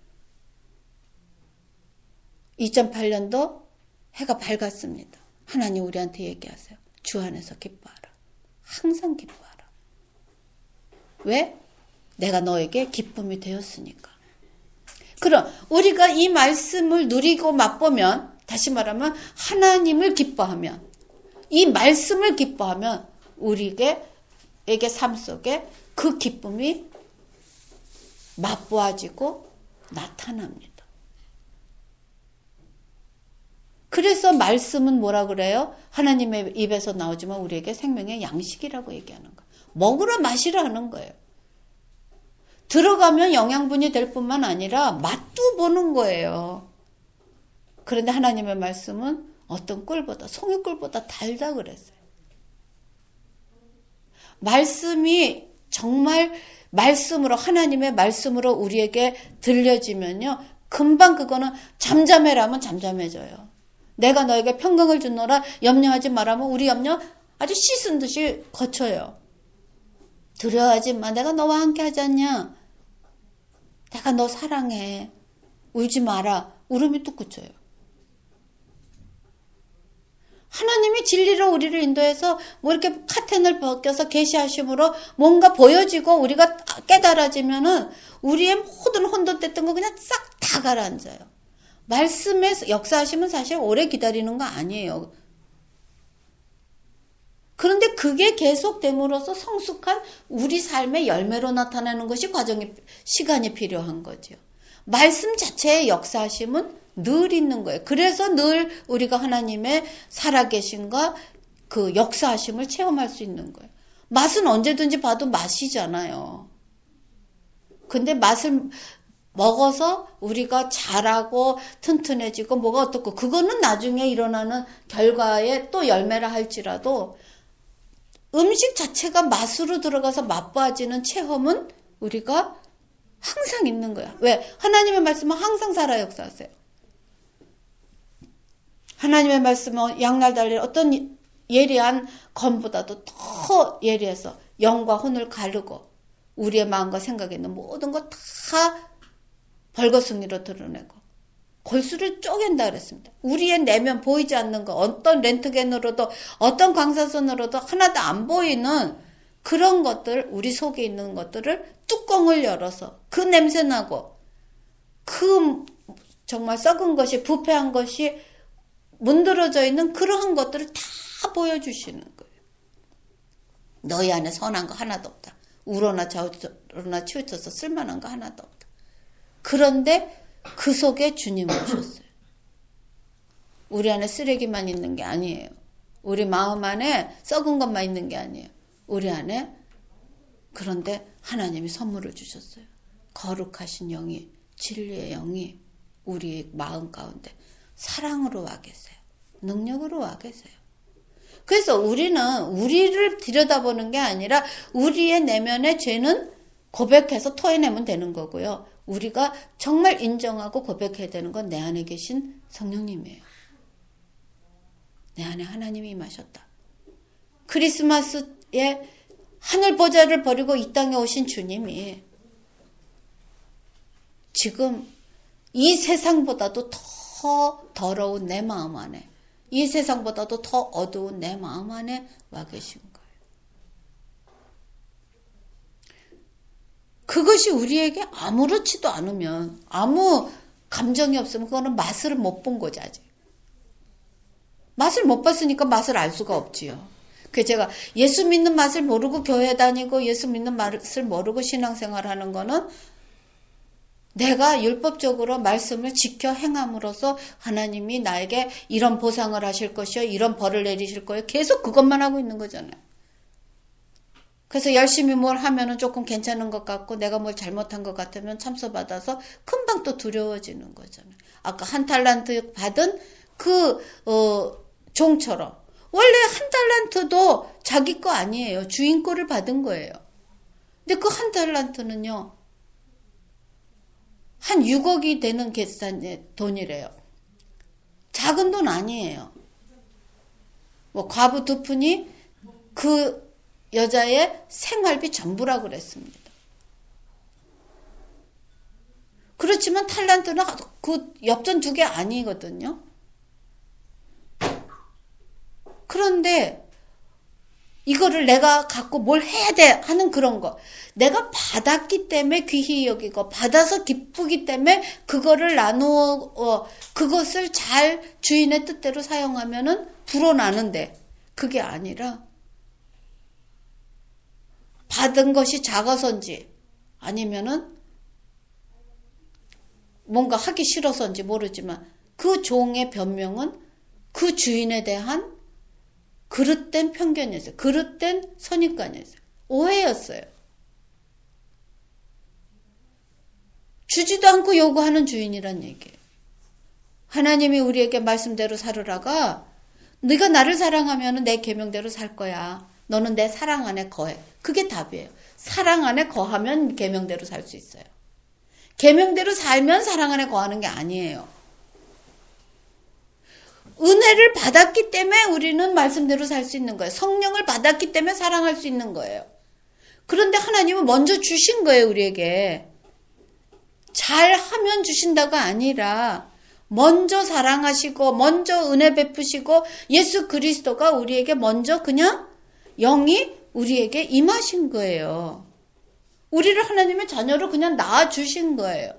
2008년도 해가 밝았습니다. 하나님 우리한테 얘기하세요. 주 안에서 기뻐하라. 항상 기뻐하라. 왜? 내가 너에게 기쁨이 되었으니까. 그럼 우리가 이 말씀을 누리고 맛보면 다시 말하면 하나님을 기뻐하면 이 말씀을 기뻐하면 우리에게 삶 속에 그 기쁨이 맛보아지고 나타납니다. 그래서 말씀은 뭐라 그래요? 하나님의 입에서 나오지만 우리에게 생명의 양식이라고 얘기하는 거예요. 먹으러 마시러 하는 거예요. 들어가면 영양분이 될 뿐만 아니라 맛도 보는 거예요. 그런데 하나님의 말씀은 어떤 꿀보다 송이꿀보다 달다 그랬어요. 말씀이 정말 말씀으로, 하나님의 말씀으로 우리에게 들려지면요, 금방 그거는 잠잠해라면 잠잠해져요. 내가 너에게 평강을 주노라 염려하지 말라면 우리 염려 아주 씻은 듯이 거쳐요. 두려워하지 마. 내가 너와 함께 하지 않냐? 내가 너 사랑해. 울지 마라. 울음이 뚝 그쳐요. 하나님이 진리로 우리를 인도해서 뭐 이렇게 카텐을 벗겨서 계시하심으로 뭔가 보여지고 우리가 깨달아지면은 우리의 모든 혼돈됐던 거 그냥 싹 다 가라앉아요. 말씀의 역사하심은 사실 오래 기다리는 거 아니에요. 그런데 그게 계속됨으로써 성숙한 우리 삶의 열매로 나타나는 것이 시간이 필요한 거죠. 말씀 자체의 역사하심은 늘 있는 거예요. 그래서 늘 우리가 하나님의 살아계심과 그 역사하심을 체험할 수 있는 거예요. 맛은 언제든지 봐도 맛이잖아요. 근데 맛을 먹어서 우리가 자라고 튼튼해지고 뭐가 어떻고 그거는 나중에 일어나는 결과에 또 열매라 할지라도 음식 자체가 맛으로 들어가서 맛봐지는 체험은 우리가 항상 있는 거야. 왜? 하나님의 말씀은 항상 살아 역사하세요. 하나님의 말씀은 양날 달린 어떤 예리한 검보다도 더 예리해서 영과 혼을 가르고 우리의 마음과 생각에 있는 모든 것 다 벌거숭이로 드러내고 골수를 쪼갠다 그랬습니다. 우리의 내면 보이지 않는 거 어떤 렌트겐으로도 어떤 광사선으로도 하나도 안 보이는 그런 것들 우리 속에 있는 것들을 뚜껑을 열어서 그 냄새나고 그 정말 썩은 것이 부패한 것이 문드러져 있는 그러한 것들을 다 보여주시는 거예요. 너희 안에 선한 거 하나도 없다. 우러나 좌우러나 치우쳐서 쓸만한 거 하나도 없다. 그런데 그 속에 주님 오셨어요. 우리 안에 쓰레기만 있는 게 아니에요. 우리 마음 안에 썩은 것만 있는 게 아니에요. 우리 안에 그런데 하나님이 선물을 주셨어요. 거룩하신 영이 진리의 영이 우리의 마음 가운데 사랑으로 와 계세요. 능력으로 와 계세요. 그래서 우리는 우리를 들여다보는 게 아니라 우리의 내면의 죄는 고백해서 토해내면 되는 거고요. 우리가 정말 인정하고 고백해야 되는 건 내 안에 계신 성령님이에요. 내 안에 하나님이 임하셨다. 크리스마스에 하늘 보좌를 버리고 이 땅에 오신 주님이 지금 이 세상보다도 더 더러운 내 마음 안에 이 세상보다도 더 어두운 내 마음 안에 와 계신 거예요. 그것이 우리에게 아무렇지도 않으면 아무 감정이 없으면 그거는 맛을 못 본 거지 아직. 맛을 못 봤으니까 맛을 알 수가 없지요. 그래서 제가 예수 믿는 맛을 모르고 교회 다니고 예수 믿는 맛을 모르고 신앙생활하는 거는 내가 율법적으로 말씀을 지켜 행함으로써 하나님이 나에게 이런 보상을 하실 것이요. 이런 벌을 내리실 거예요. 계속 그것만 하고 있는 거잖아요. 그래서 열심히 뭘 하면은 조금 괜찮은 것 같고 내가 뭘 잘못한 것 같으면 참소받아서 금방 또 두려워지는 거잖아요. 아까 한 달란트 받은 그 종처럼 원래 한 달란트도 자기 거 아니에요. 주인 거를 받은 거예요. 근데 그 한 달란트는요. 한 6억이 되는 계산의 돈이래요. 작은 돈 아니에요. 뭐 과부 두 푼이 그 여자의 생활비 전부라고 그랬습니다. 그렇지만 탈란트는 그 엽전 2개 아니거든요. 그런데 이거를 내가 갖고 뭘 해야 돼 하는 그런 거. 내가 받았기 때문에 귀히 여기고 받아서 기쁘기 때문에 그거를 나누어 그것을 잘 주인의 뜻대로 사용하면은 불어나는데 그게 아니라 받은 것이 작아서인지 아니면은 뭔가 하기 싫어서인지 모르지만 그 종의 변명은 그 주인에 대한 그릇된 편견이었어요. 그릇된 선입관이었어요. 오해였어요. 주지도 않고 요구하는 주인이란 얘기예요. 하나님이 우리에게 말씀대로 살으라가 네가 나를 사랑하면 내 계명대로 살 거야. 너는 내 사랑 안에 거해. 그게 답이에요. 사랑 안에 거하면 계명대로 살 수 있어요. 계명대로 살면 사랑 안에 거하는 게 아니에요. 은혜를 받았기 때문에 우리는 말씀대로 살 수 있는 거예요. 성령을 받았기 때문에 사랑할 수 있는 거예요. 그런데 하나님은 먼저 주신 거예요, 우리에게. 잘하면 주신다가 아니라 먼저 사랑하시고 먼저 은혜 베푸시고 예수 그리스도가 우리에게 먼저 그냥 영이 우리에게 임하신 거예요. 우리를 하나님의 자녀로 그냥 낳아주신 거예요.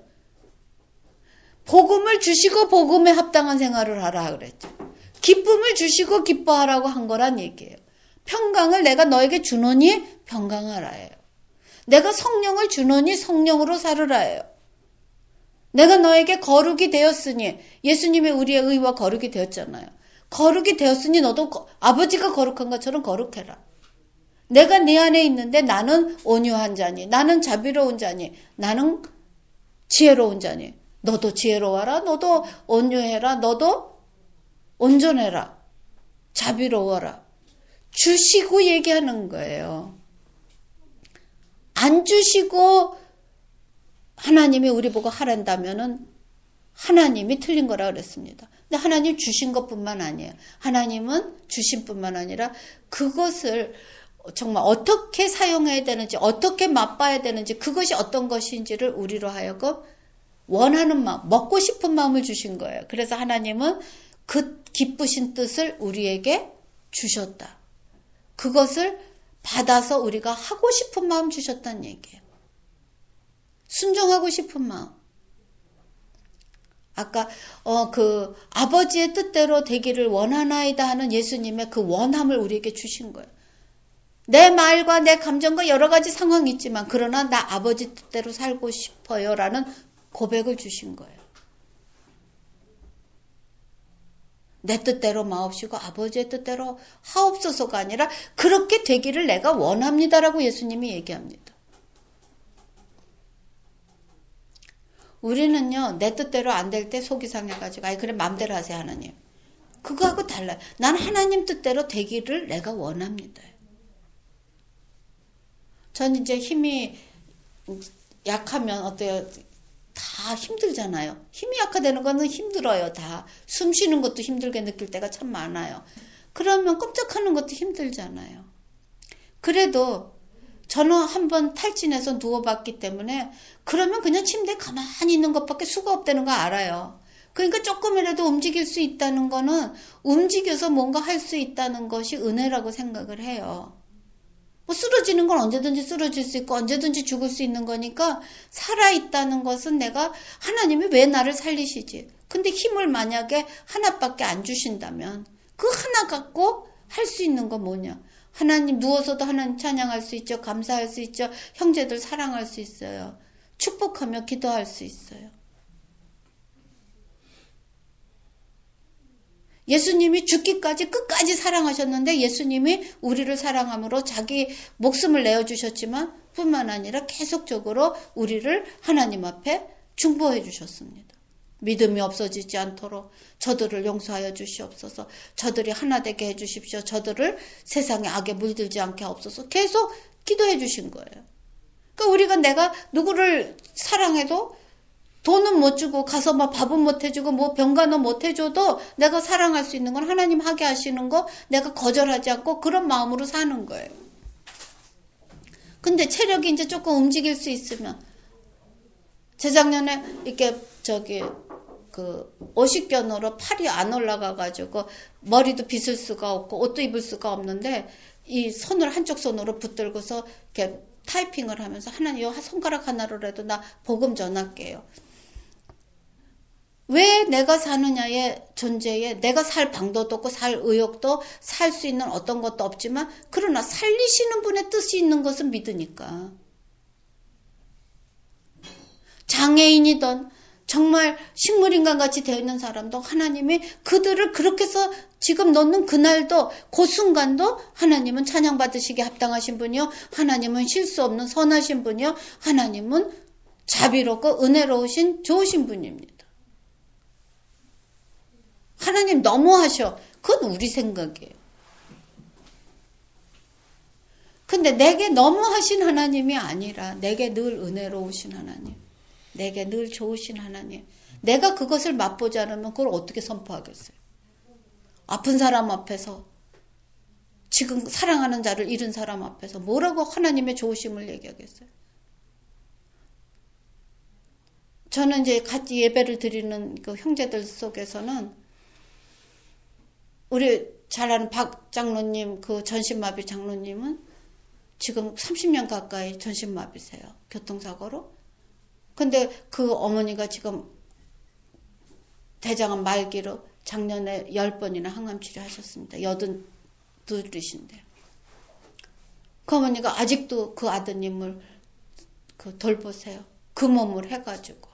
복음을 주시고 복음에 합당한 생활을 하라 그랬죠. 기쁨을 주시고 기뻐하라고 한 거란 얘기예요. 평강을 내가 너에게 주노니 평강하라예요. 내가 성령을 주노니 성령으로 살으라예요. 내가 너에게 거룩이 되었으니 예수님이 우리의 의와 거룩이 되었잖아요. 거룩이 되었으니 너도 아버지가 거룩한 것처럼 거룩해라. 내가 네 안에 있는데 나는 온유한 자니 나는 자비로운 자니 나는 지혜로운 자니 너도 지혜로워라. 너도 온유해라. 너도 온전해라. 자비로워라. 주시고 얘기하는 거예요. 안 주시고 하나님이 우리 보고 하란다면은 하나님이 틀린 거라 그랬습니다. 근데 하나님 주신 것뿐만 아니에요. 하나님은 주신 뿐만 아니라 그것을 정말 어떻게 사용해야 되는지 어떻게 맛봐야 되는지 그것이 어떤 것인지를 우리로 하여금 원하는 마음, 먹고 싶은 마음을 주신 거예요. 그래서 하나님은 그 기쁘신 뜻을 우리에게 주셨다. 그것을 받아서 우리가 하고 싶은 마음 주셨다는 얘기예요. 순종하고 싶은 마음. 아까 그 아버지의 뜻대로 되기를 원하나이다 하는 예수님의 그 원함을 우리에게 주신 거예요. 내 말과 내 감정과 여러 가지 상황이 있지만 그러나 나 아버지 뜻대로 살고 싶어요 라는 고백을 주신 거예요. 내 뜻대로 마옵시고 아버지의 뜻대로 하옵소서가 아니라 그렇게 되기를 내가 원합니다라고 예수님이 얘기합니다. 우리는요, 내 뜻대로 안 될 때 속이 상해가지고, 아이, 그래, 맘대로 하세요, 하나님. 그거하고 달라요. 난 하나님 뜻대로 되기를 내가 원합니다. 전 이제 힘이 약하면 어때요? 다 힘들잖아요. 힘이 약화되는 거는 힘들어요, 다. 숨 쉬는 것도 힘들게 느낄 때가 참 많아요. 그러면 꼼짝하는 것도 힘들잖아요. 그래도 저는 한번 탈진해서 누워봤기 때문에 그러면 그냥 침대에 가만히 있는 것밖에 수가 없다는 거 알아요. 그러니까 조금이라도 움직일 수 있다는 거는 움직여서 뭔가 할 수 있다는 것이 은혜라고 생각을 해요. 뭐 쓰러지는 건 언제든지 쓰러질 수 있고 언제든지 죽을 수 있는 거니까 살아있다는 것은 내가 하나님이 왜 나를 살리시지? 근데 힘을 만약에 하나밖에 안 주신다면 그 하나 갖고 할 수 있는 건 뭐냐? 하나님 누워서도 하나님 찬양할 수 있죠. 감사할 수 있죠. 형제들 사랑할 수 있어요. 축복하며 기도할 수 있어요. 예수님이 죽기까지 끝까지 사랑하셨는데 예수님이 우리를 사랑함으로 자기 목숨을 내어주셨지만 뿐만 아니라 계속적으로 우리를 하나님 앞에 중보해 주셨습니다. 믿음이 없어지지 않도록 저들을 용서하여 주시옵소서. 저들이 하나 되게 해 주십시오. 저들을 세상의 악에 물들지 않게 하옵소서. 계속 기도해 주신 거예요. 그러니까 우리가 내가 누구를 사랑해도 돈은 못 주고 가서 막 밥은 못 해주고 뭐 병간호 못 해줘도 내가 사랑할 수 있는 건 하나님 하게 하시는 거 내가 거절하지 않고 그런 마음으로 사는 거예요. 근데 체력이 이제 조금 움직일 수 있으면 재작년에 이렇게 그 오십견으로 팔이 안 올라가가지고 머리도 빗을 수가 없고 옷도 입을 수가 없는데 이 손을 한쪽 손으로 붙들고서 이렇게 타이핑을 하면서 하나님 손가락 하나로라도 나 복음 전할게요. 왜 내가 사느냐의 존재에 내가 살 방도도 없고 살 의욕도 살 수 있는 어떤 것도 없지만 그러나 살리시는 분의 뜻이 있는 것은 믿으니까. 장애인이든 정말 식물인간 같이 되어 있는 사람도 하나님이 그들을 그렇게 해서 지금 넣는 그날도 그 순간도 하나님은 찬양받으시기에 합당하신 분이요. 하나님은 실수 없는 선하신 분이요. 하나님은 자비롭고 은혜로우신 좋으신 분입니다. 하나님 너무하셔. 그건 우리 생각이에요. 근데 근데 내게 너무하신 하나님이 아니라 내게 늘 은혜로우신 하나님, 내게 늘 좋으신 하나님, 내가 그것을 맛보지 않으면 그걸 어떻게 선포하겠어요? 아픈 사람 앞에서, 지금 사랑하는 자를 잃은 사람 앞에서 뭐라고 하나님의 좋으심을 얘기하겠어요? 저는 이제 같이 예배를 드리는 그 형제들 속에서는 우리 잘 아는 박 장로님, 그 전신마비 장로님은 지금 30년 가까이 전신마비세요. 교통사고로. 근데 그 어머니가 지금 대장암 말기로 작년에 10번이나 항암 치료하셨습니다. 82이신데요. 그 어머니가 아직도 그 아드님을 돌보세요. 그 몸을 해가지고.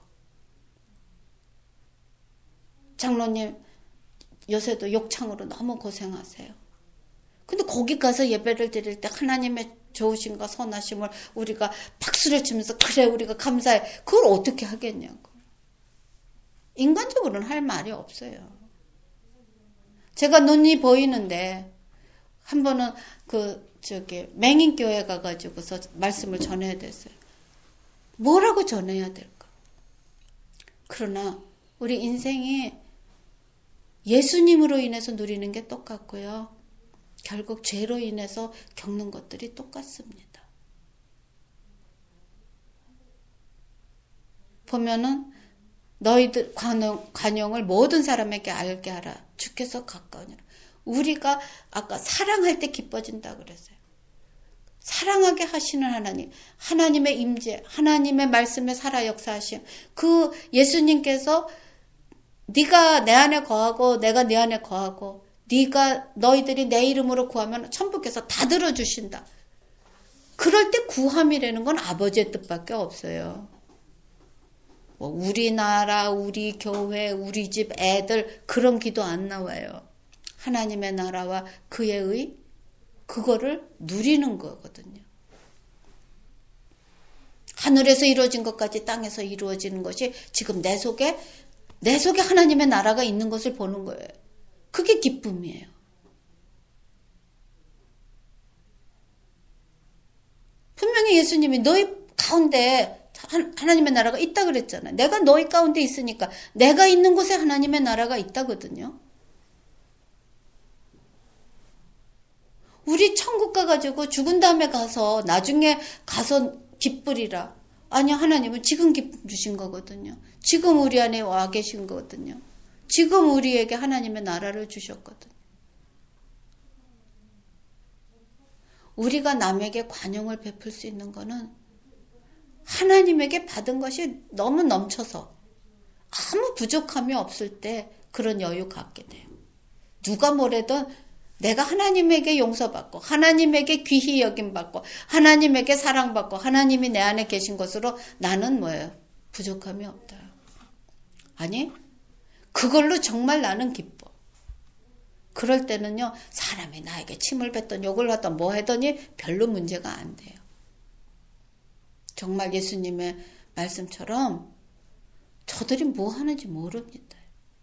장로님 요새도 욕창으로 너무 고생하세요. 근데 거기 가서 예배를 드릴 때 하나님의 좋으심과 선하심을 우리가 박수를 치면서 그래 우리가 감사해. 그걸 어떻게 하겠냐고. 인간적으로는 할 말이 없어요. 제가 눈이 보이는데 한 번은 맹인교회 가가지고서 말씀을 전해야 됐어요. 뭐라고 전해야 될까? 그러나 우리 인생이 예수님으로 인해서 누리는 게 똑같고요. 결국 죄로 인해서 겪는 것들이 똑같습니다. 보면은 너희들 관용을 모든 사람에게 알게 하라. 주께서 가까우니라. 우리가 아까 사랑할 때 기뻐진다 그랬어요. 사랑하게 하시는 하나님, 하나님의 임재, 하나님의 말씀에 살아 역사하심. 그 예수님께서 네가 내 안에 거하고 내가 네 안에 거하고 너희들이 내 이름으로 구하면 천부께서 다 들어주신다. 그럴 때 구함이라는 건 아버지의 뜻밖에 없어요. 뭐 우리나라, 우리 교회, 우리 집 애들 그런 기도 안 나와요. 하나님의 나라와 그의 의, 그거를 누리는 거거든요. 하늘에서 이루어진 것까지 땅에서 이루어지는 것이 지금 내 속에 하나님의 나라가 있는 것을 보는 거예요. 그게 기쁨이에요. 분명히 예수님이 너희 가운데 하나님의 나라가 있다 그랬잖아요. 내가 너희 가운데 있으니까 내가 있는 곳에 하나님의 나라가 있다거든요. 우리 천국 가가지고 죽은 다음에 가서 나중에 가서 기쁘리라. 아니요, 하나님은 지금 기쁨 주신 거거든요. 지금 우리 안에 와 계신 거거든요. 지금 우리에게 하나님의 나라를 주셨거든요. 우리가 남에게 관용을 베풀 수 있는 거는 하나님에게 받은 것이 너무 넘쳐서 아무 부족함이 없을 때 그런 여유 갖게 돼요. 누가 뭐래든 내가 하나님에게 용서받고 하나님에게 귀히 여김받고 하나님에게 사랑받고 하나님이 내 안에 계신 것으로 나는 뭐예요? 부족함이 없다. 아니, 그걸로 정말 나는 기뻐. 그럴 때는요, 사람이 나에게 침을 뱉던 욕을 하던 뭐 하더니 별로 문제가 안 돼요. 정말 예수님의 말씀처럼 저들이 뭐 하는지 모릅니다.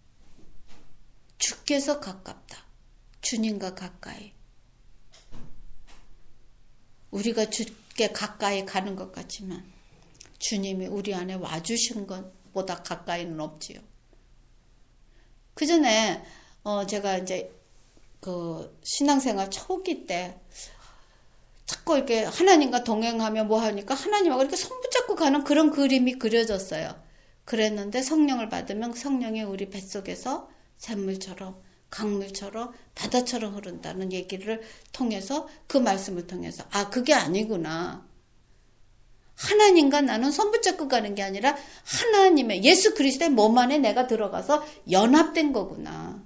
주께서 가깝다. 주님과 가까이. 우리가 주께 가까이 가는 것 같지만 주님이 우리 안에 와주신 것보다 가까이는 없지요. 그 전에 제가 이제 그 신앙생활 초기 때 자꾸 이렇게 하나님과 동행하며 뭐 하니까 하나님하고 이렇게 손 붙잡고 가는 그런 그림이 그려졌어요. 그랬는데 성령을 받으면 성령이 우리 뱃속에서 샘물처럼 강물처럼 바다처럼 흐른다는 얘기를 통해서 그 말씀을 통해서 그게 아니구나. 하나님과 나는 손 붙잡고 가는 게 아니라 하나님의 예수 그리스도의 몸 안에 내가 들어가서 연합된 거구나.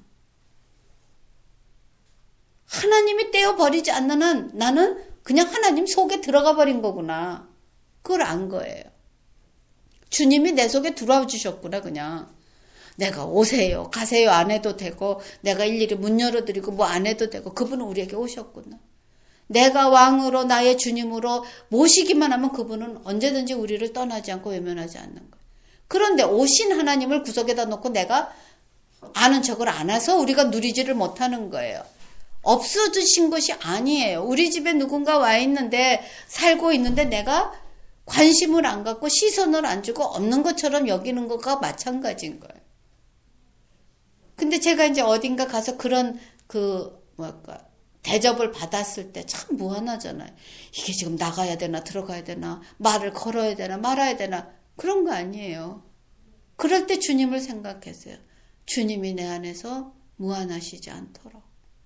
하나님이 떼어버리지 않는 한 나는 그냥 하나님 속에 들어가 버린 거구나. 그걸 안 거예요. 주님이 내 속에 들어와 주셨구나 그냥. 내가 오세요 가세요 안 해도 되고 내가 일일이 문 열어드리고 뭐 안 해도 되고 그분은 우리에게 오셨구나. 내가 왕으로 나의 주님으로 모시기만 하면 그분은 언제든지 우리를 떠나지 않고 외면하지 않는 거예요. 그런데 오신 하나님을 구석에다 놓고 내가 아는 척을 안 해서 우리가 누리지를 못하는 거예요. 없어지신 것이 아니에요. 우리 집에 누군가 와 있는데, 살고 있는데 내가 관심을 안 갖고 시선을 안 주고 없는 것처럼 여기는 것과 마찬가지인 거예요. 근데 제가 이제 어딘가 가서 그런 대접을 받았을 때 참 무한하잖아요. 이게 지금 나가야 되나 들어가야 되나 말을 걸어야 되나 말아야 되나 그런 거 아니에요. 그럴 때 주님을 생각했어요. 주님이 내 안에서 무한하시지 않도록.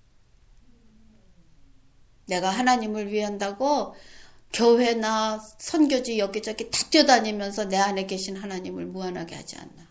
내가 하나님을 위한다고 교회나 선교지 여기저기 다 뛰어다니면서 내 안에 계신 하나님을 무한하게 하지 않나.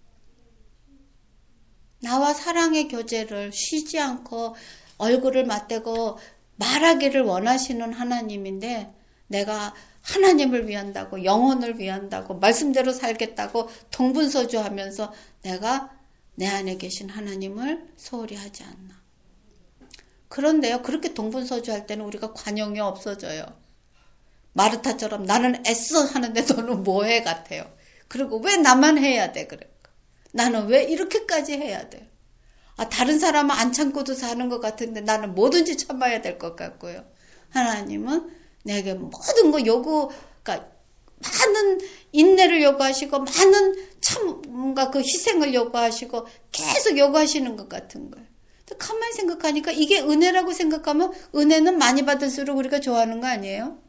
나와 사랑의 교제를 쉬지 않고 얼굴을 맞대고 말하기를 원하시는 하나님인데 내가 하나님을 위한다고 영혼을 위한다고 말씀대로 살겠다고 동분서주하면서 내가 내 안에 계신 하나님을 소홀히 하지 않나. 그런데요, 그렇게 동분서주할 때는 우리가 관용이 없어져요. 마르타처럼 나는 애써 하는데 너는 뭐해 같아요. 그리고 왜 나만 해야 돼 그래. 나는 왜 이렇게까지 해야 돼. 다른 사람은 안 참고도 사는 것 같은데 나는 뭐든지 참아야 될 것 같고요. 하나님은 내게 모든 거 그러니까 많은 인내를 요구하시고 많은 뭔가 그 희생을 요구하시고 계속 요구하시는 것 같은 거예요. 가만히 생각하니까 이게 은혜라고 생각하면 은혜는 많이 받을수록 우리가 좋아하는 거 아니에요?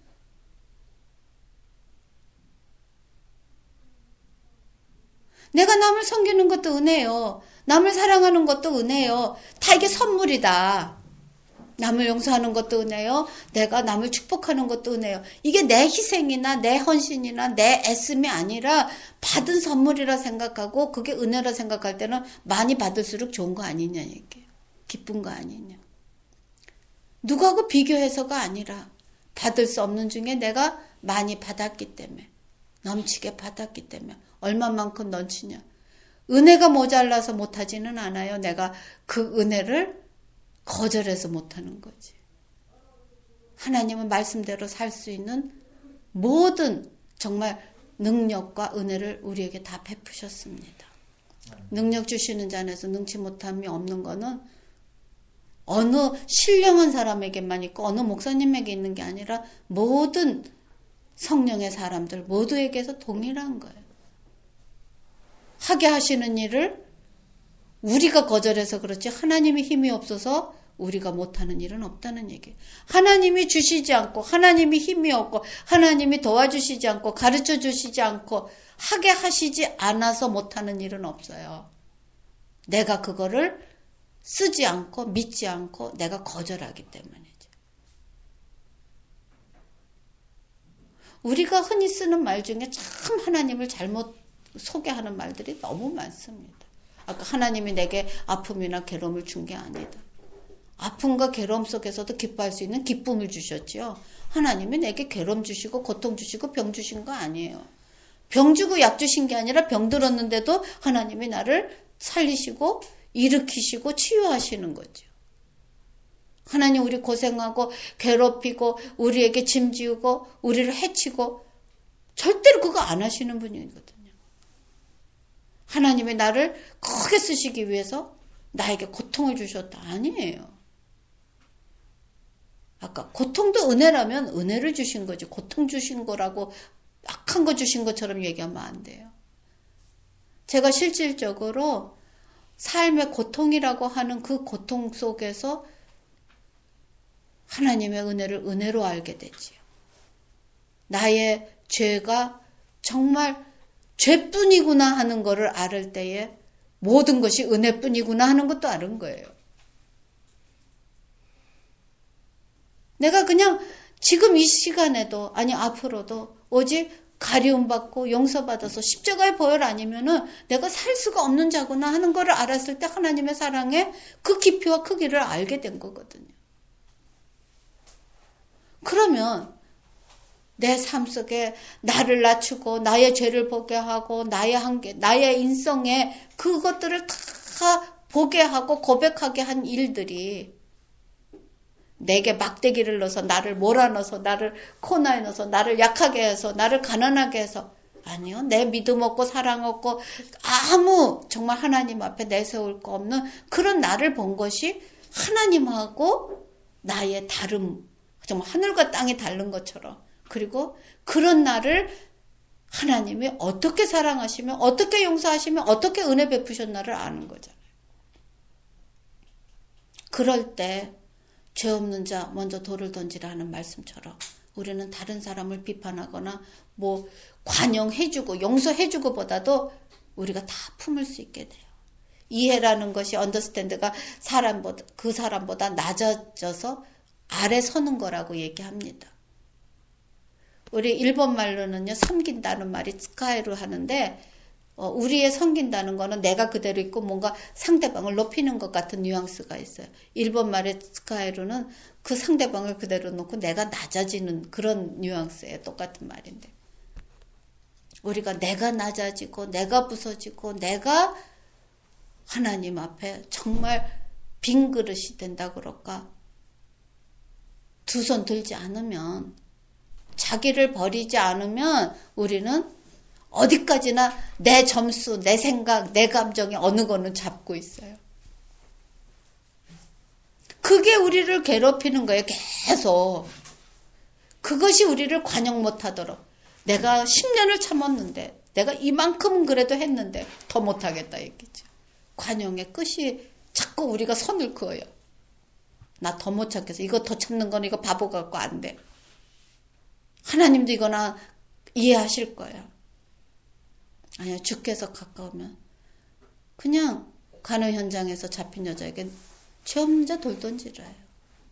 내가 남을 섬기는 것도 은혜요. 남을 사랑하는 것도 은혜요. 다 이게 선물이다. 남을 용서하는 것도 은혜요. 내가 남을 축복하는 것도 은혜요. 이게 내 희생이나 내 헌신이나 내 애씀이 아니라 받은 선물이라 생각하고 그게 은혜라 생각할 때는 많이 받을수록 좋은 거 아니냐 얘기예요. 기쁜 거 아니냐. 누구하고 비교해서가 아니라 받을 수 없는 중에 내가 많이 받았기 때문에 넘치게 받았기 때문에 얼마만큼 넘치냐. 은혜가 모자라서 못하지는 않아요. 내가 그 은혜를 거절해서 못하는 거지. 하나님은 말씀대로 살 수 있는 모든 정말 능력과 은혜를 우리에게 다 베푸셨습니다. 능력 주시는 자에서 능치 못함이 없는 거는 어느 신령한 사람에게만 있고 어느 목사님에게 있는 게 아니라 모든 성령의 사람들 모두에게서 동일한 거예요. 하게 하시는 일을 우리가 거절해서 그렇지 하나님이 힘이 없어서 우리가 못하는 일은 없다는 얘기예요. 하나님이 주시지 않고 하나님이 힘이 없고 하나님이 도와주시지 않고 가르쳐 주시지 않고 하게 하시지 않아서 못하는 일은 없어요. 내가 그거를 쓰지 않고 믿지 않고 내가 거절하기 때문이죠. 우리가 흔히 쓰는 말 중에 참 하나님을 잘못 소개하는 말들이 너무 많습니다. 아까 하나님이 내게 아픔이나 괴로움을 준 게 아니다. 아픔과 괴로움 속에서도 기뻐할 수 있는 기쁨을 주셨지요. 하나님이 내게 괴로움 주시고 고통 주시고 병 주신 거 아니에요. 병 주고 약 주신 게 아니라 병 들었는데도 하나님이 나를 살리시고 일으키시고 치유하시는 거죠. 하나님 우리 고생하고 괴롭히고 우리에게 짐 지우고 우리를 해치고 절대로 그거 안 하시는 분이거든요. 하나님이 나를 크게 쓰시기 위해서 나에게 고통을 주셨다. 아니에요. 아까 고통도 은혜라면 은혜를 주신 거지 고통 주신 거라고 악한 거 주신 것처럼 얘기하면 안 돼요. 제가 실질적으로 삶의 고통이라고 하는 그 고통 속에서 하나님의 은혜를 은혜로 알게 되지요. 나의 죄가 정말 죄뿐이구나 하는 것을 알을 때에 모든 것이 은혜뿐이구나 하는 것도 아는 거예요. 내가 그냥 지금 이 시간에도 아니 앞으로도 오직 가리움받고 용서받아서 십자가의 보혈 아니면은 내가 살 수가 없는 자구나 하는 것을 알았을 때 하나님의 사랑의 그 깊이와 크기를 알게 된 거거든요. 그러면 내 삶 속에 나를 낮추고 나의 죄를 보게 하고 나의 한계, 나의 인성에 그것들을 다 보게 하고 고백하게 한 일들이 내게 막대기를 넣어서 나를 몰아넣어서 나를 코너에 넣어서 나를 약하게 해서 나를 가난하게 해서 아니요. 내 믿음 없고 사랑 없고 아무 정말 하나님 앞에 내세울 거 없는 그런 나를 본 것이 하나님하고 나의 다름, 정말 하늘과 땅이 다른 것처럼. 그리고 그런 나를 하나님이 어떻게 사랑하시며 어떻게 용서하시며 어떻게 은혜 베푸셨나를 아는 거잖아요. 그럴 때 죄 없는 자 먼저 돌을 던지라는 말씀처럼 우리는 다른 사람을 비판하거나 뭐 관용해주고 용서해주고 보다도 우리가 다 품을 수 있게 돼요. 이해라는 것이 언더스탠드가 그 사람보다 낮아져서 아래 서는 거라고 얘기합니다. 우리 일본 말로는요, 섬긴다는 말이 스카이로 하는데, 우리의 섬긴다는 거는 내가 그대로 있고 뭔가 상대방을 높이는 것 같은 뉘앙스가 있어요. 일본 말의 스카이로는 그 상대방을 그대로 놓고 내가 낮아지는 그런 뉘앙스예요. 똑같은 말인데. 우리가 내가 낮아지고 내가 부서지고 내가 하나님 앞에 정말 빈 그릇이 된다 그럴까? 두 손 들지 않으면, 자기를 버리지 않으면 우리는 어디까지나 내 점수, 내 생각, 내 감정이 어느 거는 잡고 있어요. 그게 우리를 괴롭히는 거예요. 계속. 그것이 우리를 관용 못하도록. 내가 10년을 참았는데 내가 이만큼은 그래도 했는데 더 못하겠다 얘기죠. 관용의 끝이 자꾸 우리가 선을 그어요. 나 더 못 참겠어. 이거 더 참는 건 이거 바보 같고 안 돼. 하나님도 이거나 이해하실 거예요. 아니야, 주께서 가까우면 그냥 간호 현장에서 잡힌 여자에겐 죄 없는 자 돌 던지라 해요.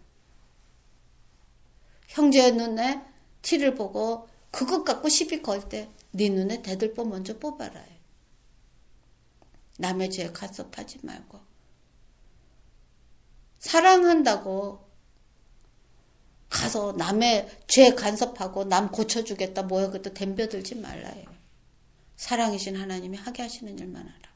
형제의 눈에 티를 보고 그것 갖고 시비 걸 때 네 눈에 대들보 먼저 뽑아라 해요. 남의 죄에 간섭하지 말고. 사랑한다고 가서 남의 죄 간섭하고 남 고쳐주겠다 뭐야 그것도 덤벼들지 말라 해요. 사랑이신 하나님이 하게 하시는 일만 하라.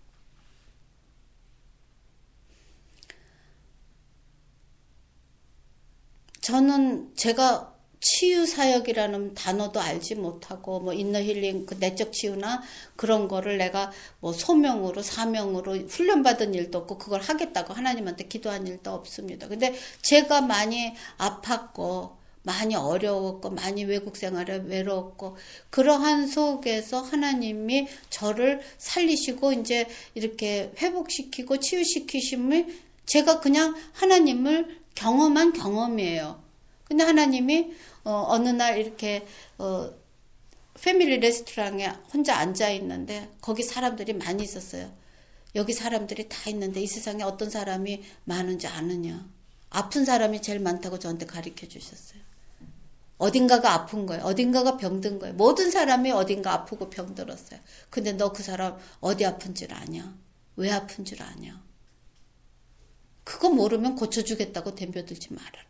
저는 제가 치유사역이라는 단어도 알지 못하고 뭐 인너힐링, 그 내적 치유나 그런 거를 내가 뭐 소명으로 사명으로 훈련받은 일도 없고 그걸 하겠다고 하나님한테 기도한 일도 없습니다. 근데 제가 많이 아팠고 많이 어려웠고 많이 외국 생활에 외로웠고 그러한 속에서 하나님이 저를 살리시고 이제 이렇게 회복시키고 치유시키심을 제가 그냥 하나님을 경험한 경험이에요. 근데 하나님이 어느 날 이렇게 패밀리 레스토랑에 혼자 앉아 있는데 거기 사람들이 많이 있었어요. 여기 사람들이 다 있는데 이 세상에 어떤 사람이 많은지 아느냐. 아픈 사람이 제일 많다고 저한테 가르쳐 주셨어요. 어딘가가 아픈 거예요. 어딘가가 병든 거예요. 모든 사람이 어딘가 아프고 병들었어요. 근데 너 그 사람 어디 아픈 줄 아냐? 왜 아픈 줄 아냐? 그거 모르면 고쳐주겠다고 덤벼들지 말아라.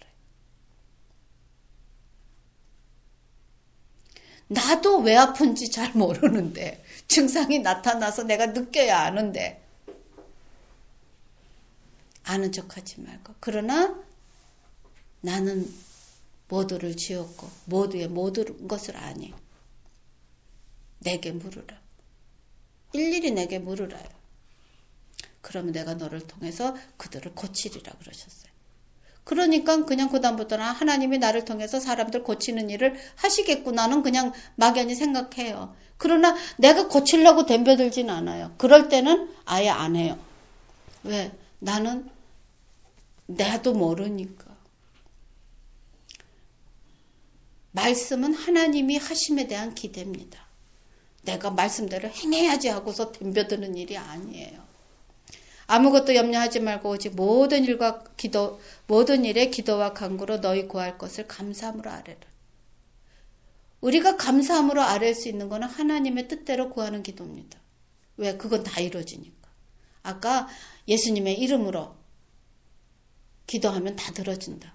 나도 왜 아픈지 잘 모르는데 증상이 나타나서 내가 느껴야 아는데 아는 척하지 말고. 그러나 나는 모두를 지었고 모두의 모든 것을 아니. 내게 물으라. 일일이 내게 물으라요. 그러면 내가 너를 통해서 그들을 고치리라 그러셨어요. 그러니까 그냥 그다음부터는 하나님이 나를 통해서 사람들 고치는 일을 하시겠구나는 그냥 막연히 생각해요. 그러나 내가 고치려고 덤벼들진 않아요. 그럴 때는 아예 안 해요. 왜? 나는 나도 모르니까. 말씀은 하나님이 하심에 대한 기대입니다. 내가 말씀대로 행해야지 하고서 덤벼드는 일이 아니에요. 아무것도 염려하지 말고 오직 모든 일에 기도와 간구로 너희 구할 것을 감사함으로 아뢰라. 우리가 감사함으로 아뢰일 수 있는 것은 하나님의 뜻대로 구하는 기도입니다. 왜? 그건 다 이루어지니까. 아까 예수님의 이름으로 기도하면 다 들어진다.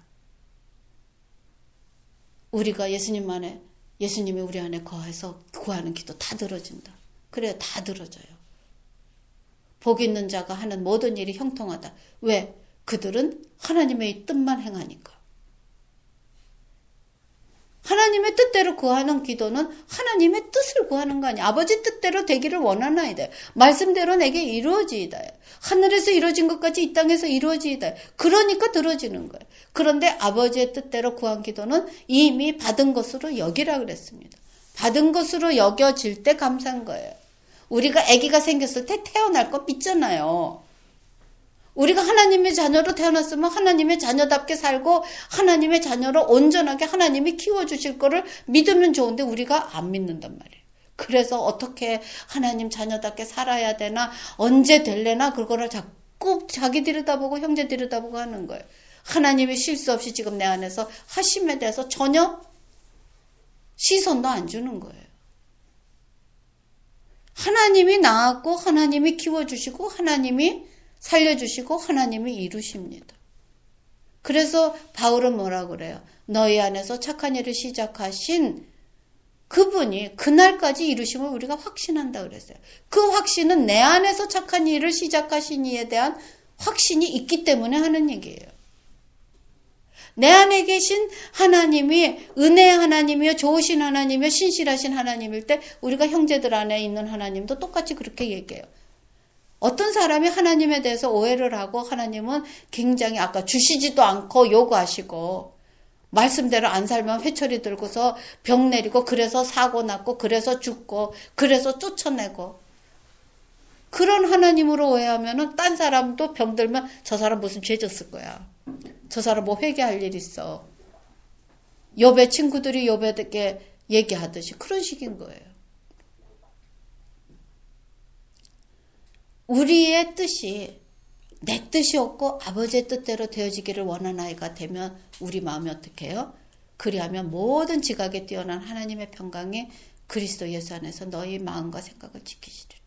우리가 예수님이 우리 안에 거해서 구하는 기도 다 들어진다. 그래야 다 들어져요. 복 있는 자가 하는 모든 일이 형통하다. 왜? 그들은 하나님의 뜻만 행하니까. 하나님의 뜻대로 구하는 기도는 하나님의 뜻을 구하는 거 아니야. 아버지 뜻대로 되기를 원하나이다. 말씀대로 내게 이루어지이다. 하늘에서 이루어진 것까지 이 땅에서 이루어지이다. 그러니까 들어지는 거예요. 그런데 아버지의 뜻대로 구한 기도는 이미 받은 것으로 여기라 그랬습니다. 받은 것으로 여겨질 때 감사한 거예요. 우리가 아기가 생겼을 때 태어날 거 믿잖아요. 우리가 하나님의 자녀로 태어났으면 하나님의 자녀답게 살고 하나님의 자녀로 온전하게 하나님이 키워주실 거를 믿으면 좋은데 우리가 안 믿는단 말이에요. 그래서 어떻게 하나님 자녀답게 살아야 되나 언제 될래나 그거를 자꾸 자기 들여다보고 형제 들여다보고 하는 거예요. 하나님이 실수 없이 지금 내 안에서 하심에 대해서 전혀 시선도 안 주는 거예요. 하나님이 낳았고 하나님이 키워주시고 하나님이 살려주시고 하나님이 이루십니다. 그래서 바울은 뭐라 그래요? 너희 안에서 착한 일을 시작하신 그분이 그날까지 이루심을 우리가 확신한다 그랬어요. 그 확신은 내 안에서 착한 일을 시작하신 이에 대한 확신이 있기 때문에 하는 얘기예요. 내 안에 계신 하나님이 은혜의 하나님이요 좋으신 하나님이요 신실하신 하나님일 때 우리가 형제들 안에 있는 하나님도 똑같이 그렇게 얘기해요. 어떤 사람이 하나님에 대해서 오해를 하고 하나님은 굉장히 아까 주시지도 않고 요구하시고 말씀대로 안 살면 회초리 들고서 병 내리고 그래서 사고 났고 그래서 죽고 그래서 쫓아내고 그런 하나님으로 오해하면은 딴 사람도 병 들면 저 사람 무슨 죄 졌을 거야. 저 사람 뭐 회개할 일 있어. 욥의 친구들이 욥에게 얘기하듯이 그런 식인 거예요. 우리의 뜻이 내 뜻이 없고 아버지의 뜻대로 되어지기를 원하나이가 되면 우리 마음이 어떻게 해요? 그리하면 모든 지각에 뛰어난 하나님의 평강이 그리스도 예수 안에서 너희 마음과 생각을 지키시리라.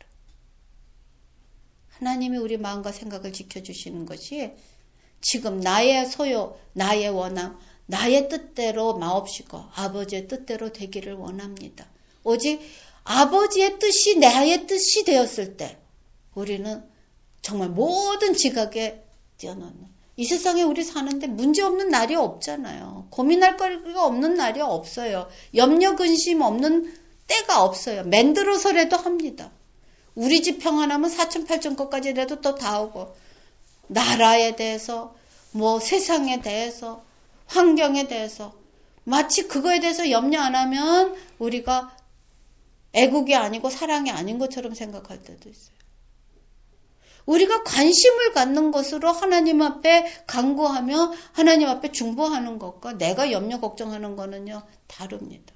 하나님이 우리 마음과 생각을 지켜주시는 것이 지금 나의 소요, 나의 원함, 나의 뜻대로 마옵시고 아버지의 뜻대로 되기를 원합니다. 오직 아버지의 뜻이 나의 뜻이 되었을 때 우리는 정말 모든 지각에 뛰어넘는 이 세상에 우리 사는데 문제없는 날이 없잖아요. 고민할 거리가 없는 날이 없어요. 염려 근심 없는 때가 없어요. 만들어서라도 합니다. 우리 집 평안하면 4천 8천 것까지라도 또 다 오고 나라에 대해서 뭐 세상에 대해서 환경에 대해서 마치 그거에 대해서 염려 안 하면 우리가 애국이 아니고 사랑이 아닌 것처럼 생각할 때도 있어요. 우리가 관심을 갖는 것으로 하나님 앞에 간구하며 하나님 앞에 중보하는 것과 내가 염려 걱정하는 거는요 다릅니다.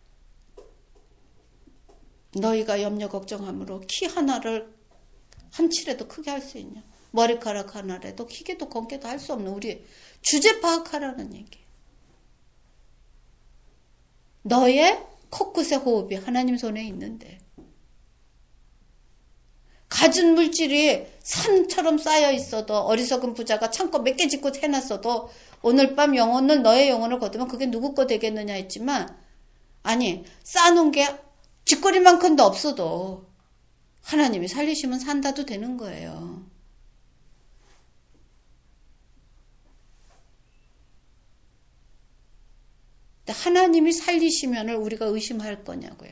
너희가 염려 걱정함으로 키 하나를 한 칠에도 크게 할 수 있냐? 머리카락 하나라도 키게도 검게도 할 수 없는 우리 주제 파악하라는 얘기예요. 너의 코끝의 호흡이 하나님 손에 있는데 가진 물질이 산처럼 쌓여 있어도 어리석은 부자가 창고 몇 개 짓고 해놨어도 오늘 밤 너의 영혼을 거두면 그게 누구 거 되겠느냐 했지만 아니 쌓아놓은 게 쥐꼬리만큼도 없어도 하나님이 살리시면 산다도 되는 거예요. 하나님이 살리시면을 우리가 의심할 거냐고요.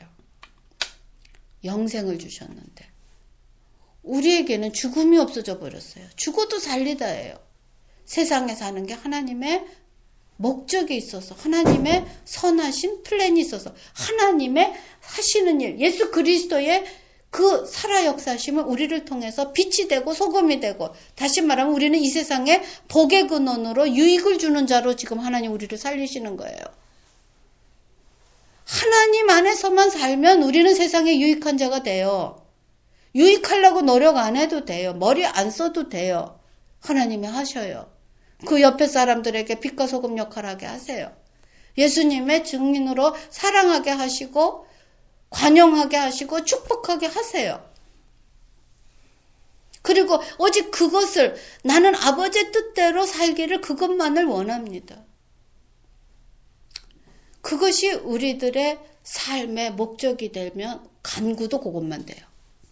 영생을 주셨는데 우리에게는 죽음이 없어져 버렸어요. 죽어도 살리다예요. 세상에 사는 게 하나님의 목적이 있어서 하나님의 선하신 플랜이 있어서 하나님의 하시는 일 예수 그리스도의 그 살아 역사심을 우리를 통해서 빛이 되고 소금이 되고 다시 말하면 우리는 이 세상에 복의 근원으로 유익을 주는 자로 지금 하나님 우리를 살리시는 거예요. 하나님 안에서만 살면 우리는 세상에 유익한 자가 돼요. 유익하려고 노력 안 해도 돼요. 머리 안 써도 돼요. 하나님이 하셔요. 그 옆에 사람들에게 빛과 소금 역할을 하게 하세요. 예수님의 증인으로 사랑하게 하시고 관용하게 하시고 축복하게 하세요. 그리고 오직 그것을 나는 아버지의 뜻대로 살기를 그것만을 원합니다. 그것이 우리들의 삶의 목적이 되면 간구도 그것만 돼요.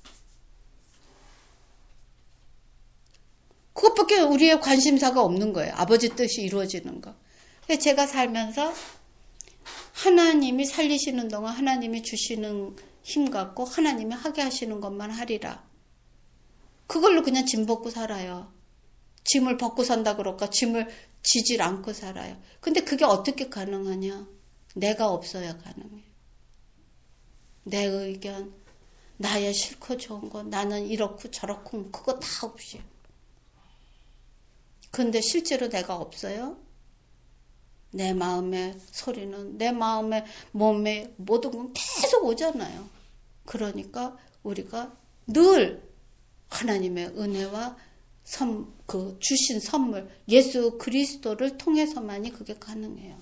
그것밖에 우리의 관심사가 없는 거예요. 아버지 뜻이 이루어지는 거. 제가 살면서 하나님이 살리시는 동안 하나님이 주시는 힘 갖고 하나님이 하게 하시는 것만 하리라. 그걸로 그냥 짐 벗고 살아요. 짐을 벗고 산다 그럴까? 짐을 지질 않고 살아요. 근데 그게 어떻게 가능하냐? 내가 없어야 가능해요. 내 의견, 나의 싫고 좋은 거, 나는 이렇고 저렇고 그거 다 없이. 근데 실제로 내가 없어요? 내 마음의 소리는, 내 마음의 몸의 모든 건 계속 오잖아요. 그러니까 우리가 늘 하나님의 은혜와 주신 선물, 예수 그리스도를 통해서만이 그게 가능해요.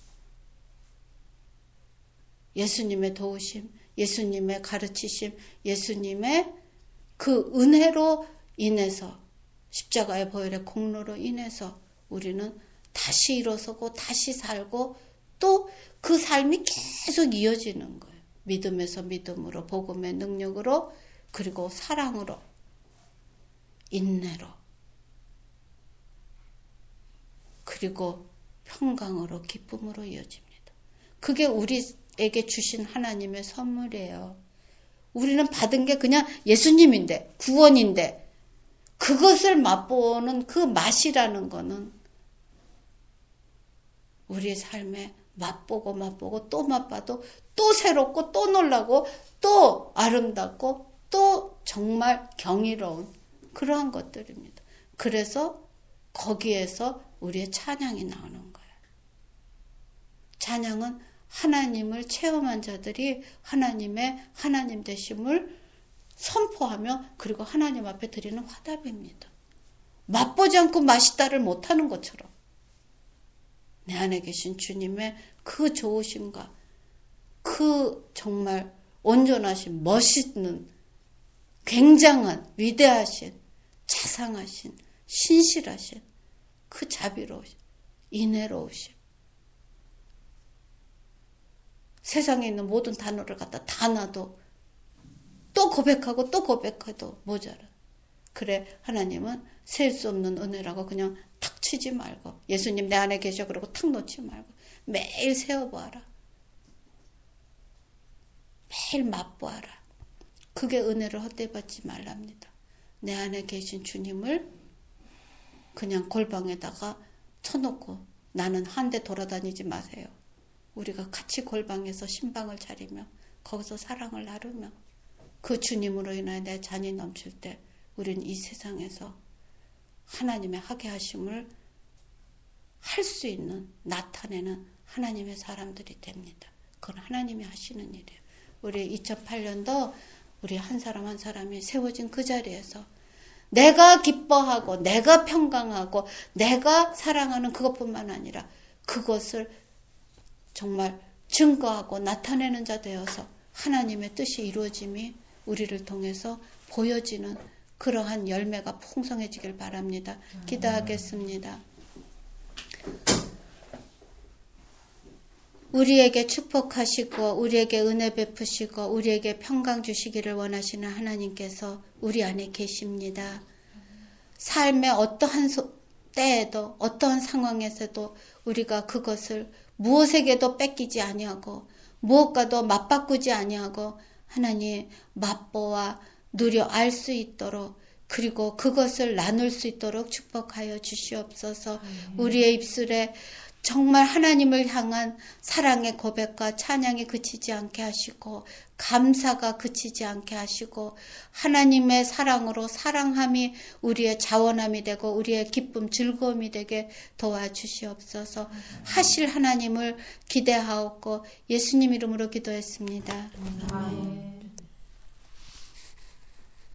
예수님의 도우심, 예수님의 가르치심, 예수님의 그 은혜로 인해서, 십자가의 보혈의 공로로 인해서 우리는 다시 일어서고 다시 살고 또 그 삶이 계속 이어지는 거예요. 믿음에서 믿음으로, 복음의 능력으로, 그리고 사랑으로, 인내로, 그리고 평강으로, 기쁨으로 이어집니다. 그게 우리에게 주신 하나님의 선물이에요. 우리는 받은 게 그냥 예수님인데, 구원인데, 그것을 맛보는 그 맛이라는 거는 우리의 삶에 맛보고 또 맛봐도 또 새롭고 또 놀라고 또 아름답고 또 정말 경이로운 그러한 것들입니다. 그래서 거기에서 우리의 찬양이 나오는 거예요. 찬양은 하나님을 체험한 자들이 하나님의 하나님 되심을 선포하며 그리고 하나님 앞에 드리는 화답입니다. 맛보지 않고 맛있다를 못하는 것처럼 내 안에 계신 주님의 그 좋으심과 그 정말 온전하신, 멋있는, 굉장한, 위대하신, 자상하신, 신실하신 그 자비로우심, 인애로우심. 세상에 있는 모든 단어를 갖다 다 놔도 또 고백하고 또 고백해도 모자라. 그래, 하나님은 셀 수 없는 은혜라고 그냥 탁 치지 말고 예수님 내 안에 계셔 그러고 탁 놓지 말고 매일 세워보아라. 매일 맛보아라. 그게 은혜를 헛되받지 말랍니다. 내 안에 계신 주님을 그냥 골방에다가 쳐놓고 나는 한데 돌아다니지 마세요. 우리가 같이 골방에서 신방을 차리며 거기서 사랑을 나누며 그 주님으로 인하여 내 잔이 넘칠 때 우리는 이 세상에서 하나님의 하게 하심을 할 수 있는, 나타내는 하나님의 사람들이 됩니다. 그건 하나님이 하시는 일이에요. 우리 2008년도 우리 한 사람 한 사람이 세워진 그 자리에서 내가 기뻐하고 내가 평강하고 내가 사랑하는 그것뿐만 아니라 그것을 정말 증거하고 나타내는 자 되어서 하나님의 뜻이 이루어짐이 우리를 통해서 보여지는 그러한 열매가 풍성해지길 바랍니다. 기도하겠습니다. 우리에게 축복하시고 우리에게 은혜 베푸시고 우리에게 평강 주시기를 원하시는 하나님께서 우리 안에 계십니다. 삶의 어떠한 때에도 어떠한 상황에서도 우리가 그것을 무엇에게도 뺏기지 아니하고 무엇과도 맞바꾸지 아니하고 하나님 맛보아 누려 알 수 있도록 그리고 그것을 나눌 수 있도록 축복하여 주시옵소서. 우리의 입술에 정말 하나님을 향한 사랑의 고백과 찬양이 그치지 않게 하시고 감사가 그치지 않게 하시고 하나님의 사랑으로 사랑함이 우리의 자원함이 되고 우리의 기쁨 즐거움이 되게 도와주시옵소서. 하실 하나님을 기대하옵고 예수님 이름으로 기도했습니다. 아멘.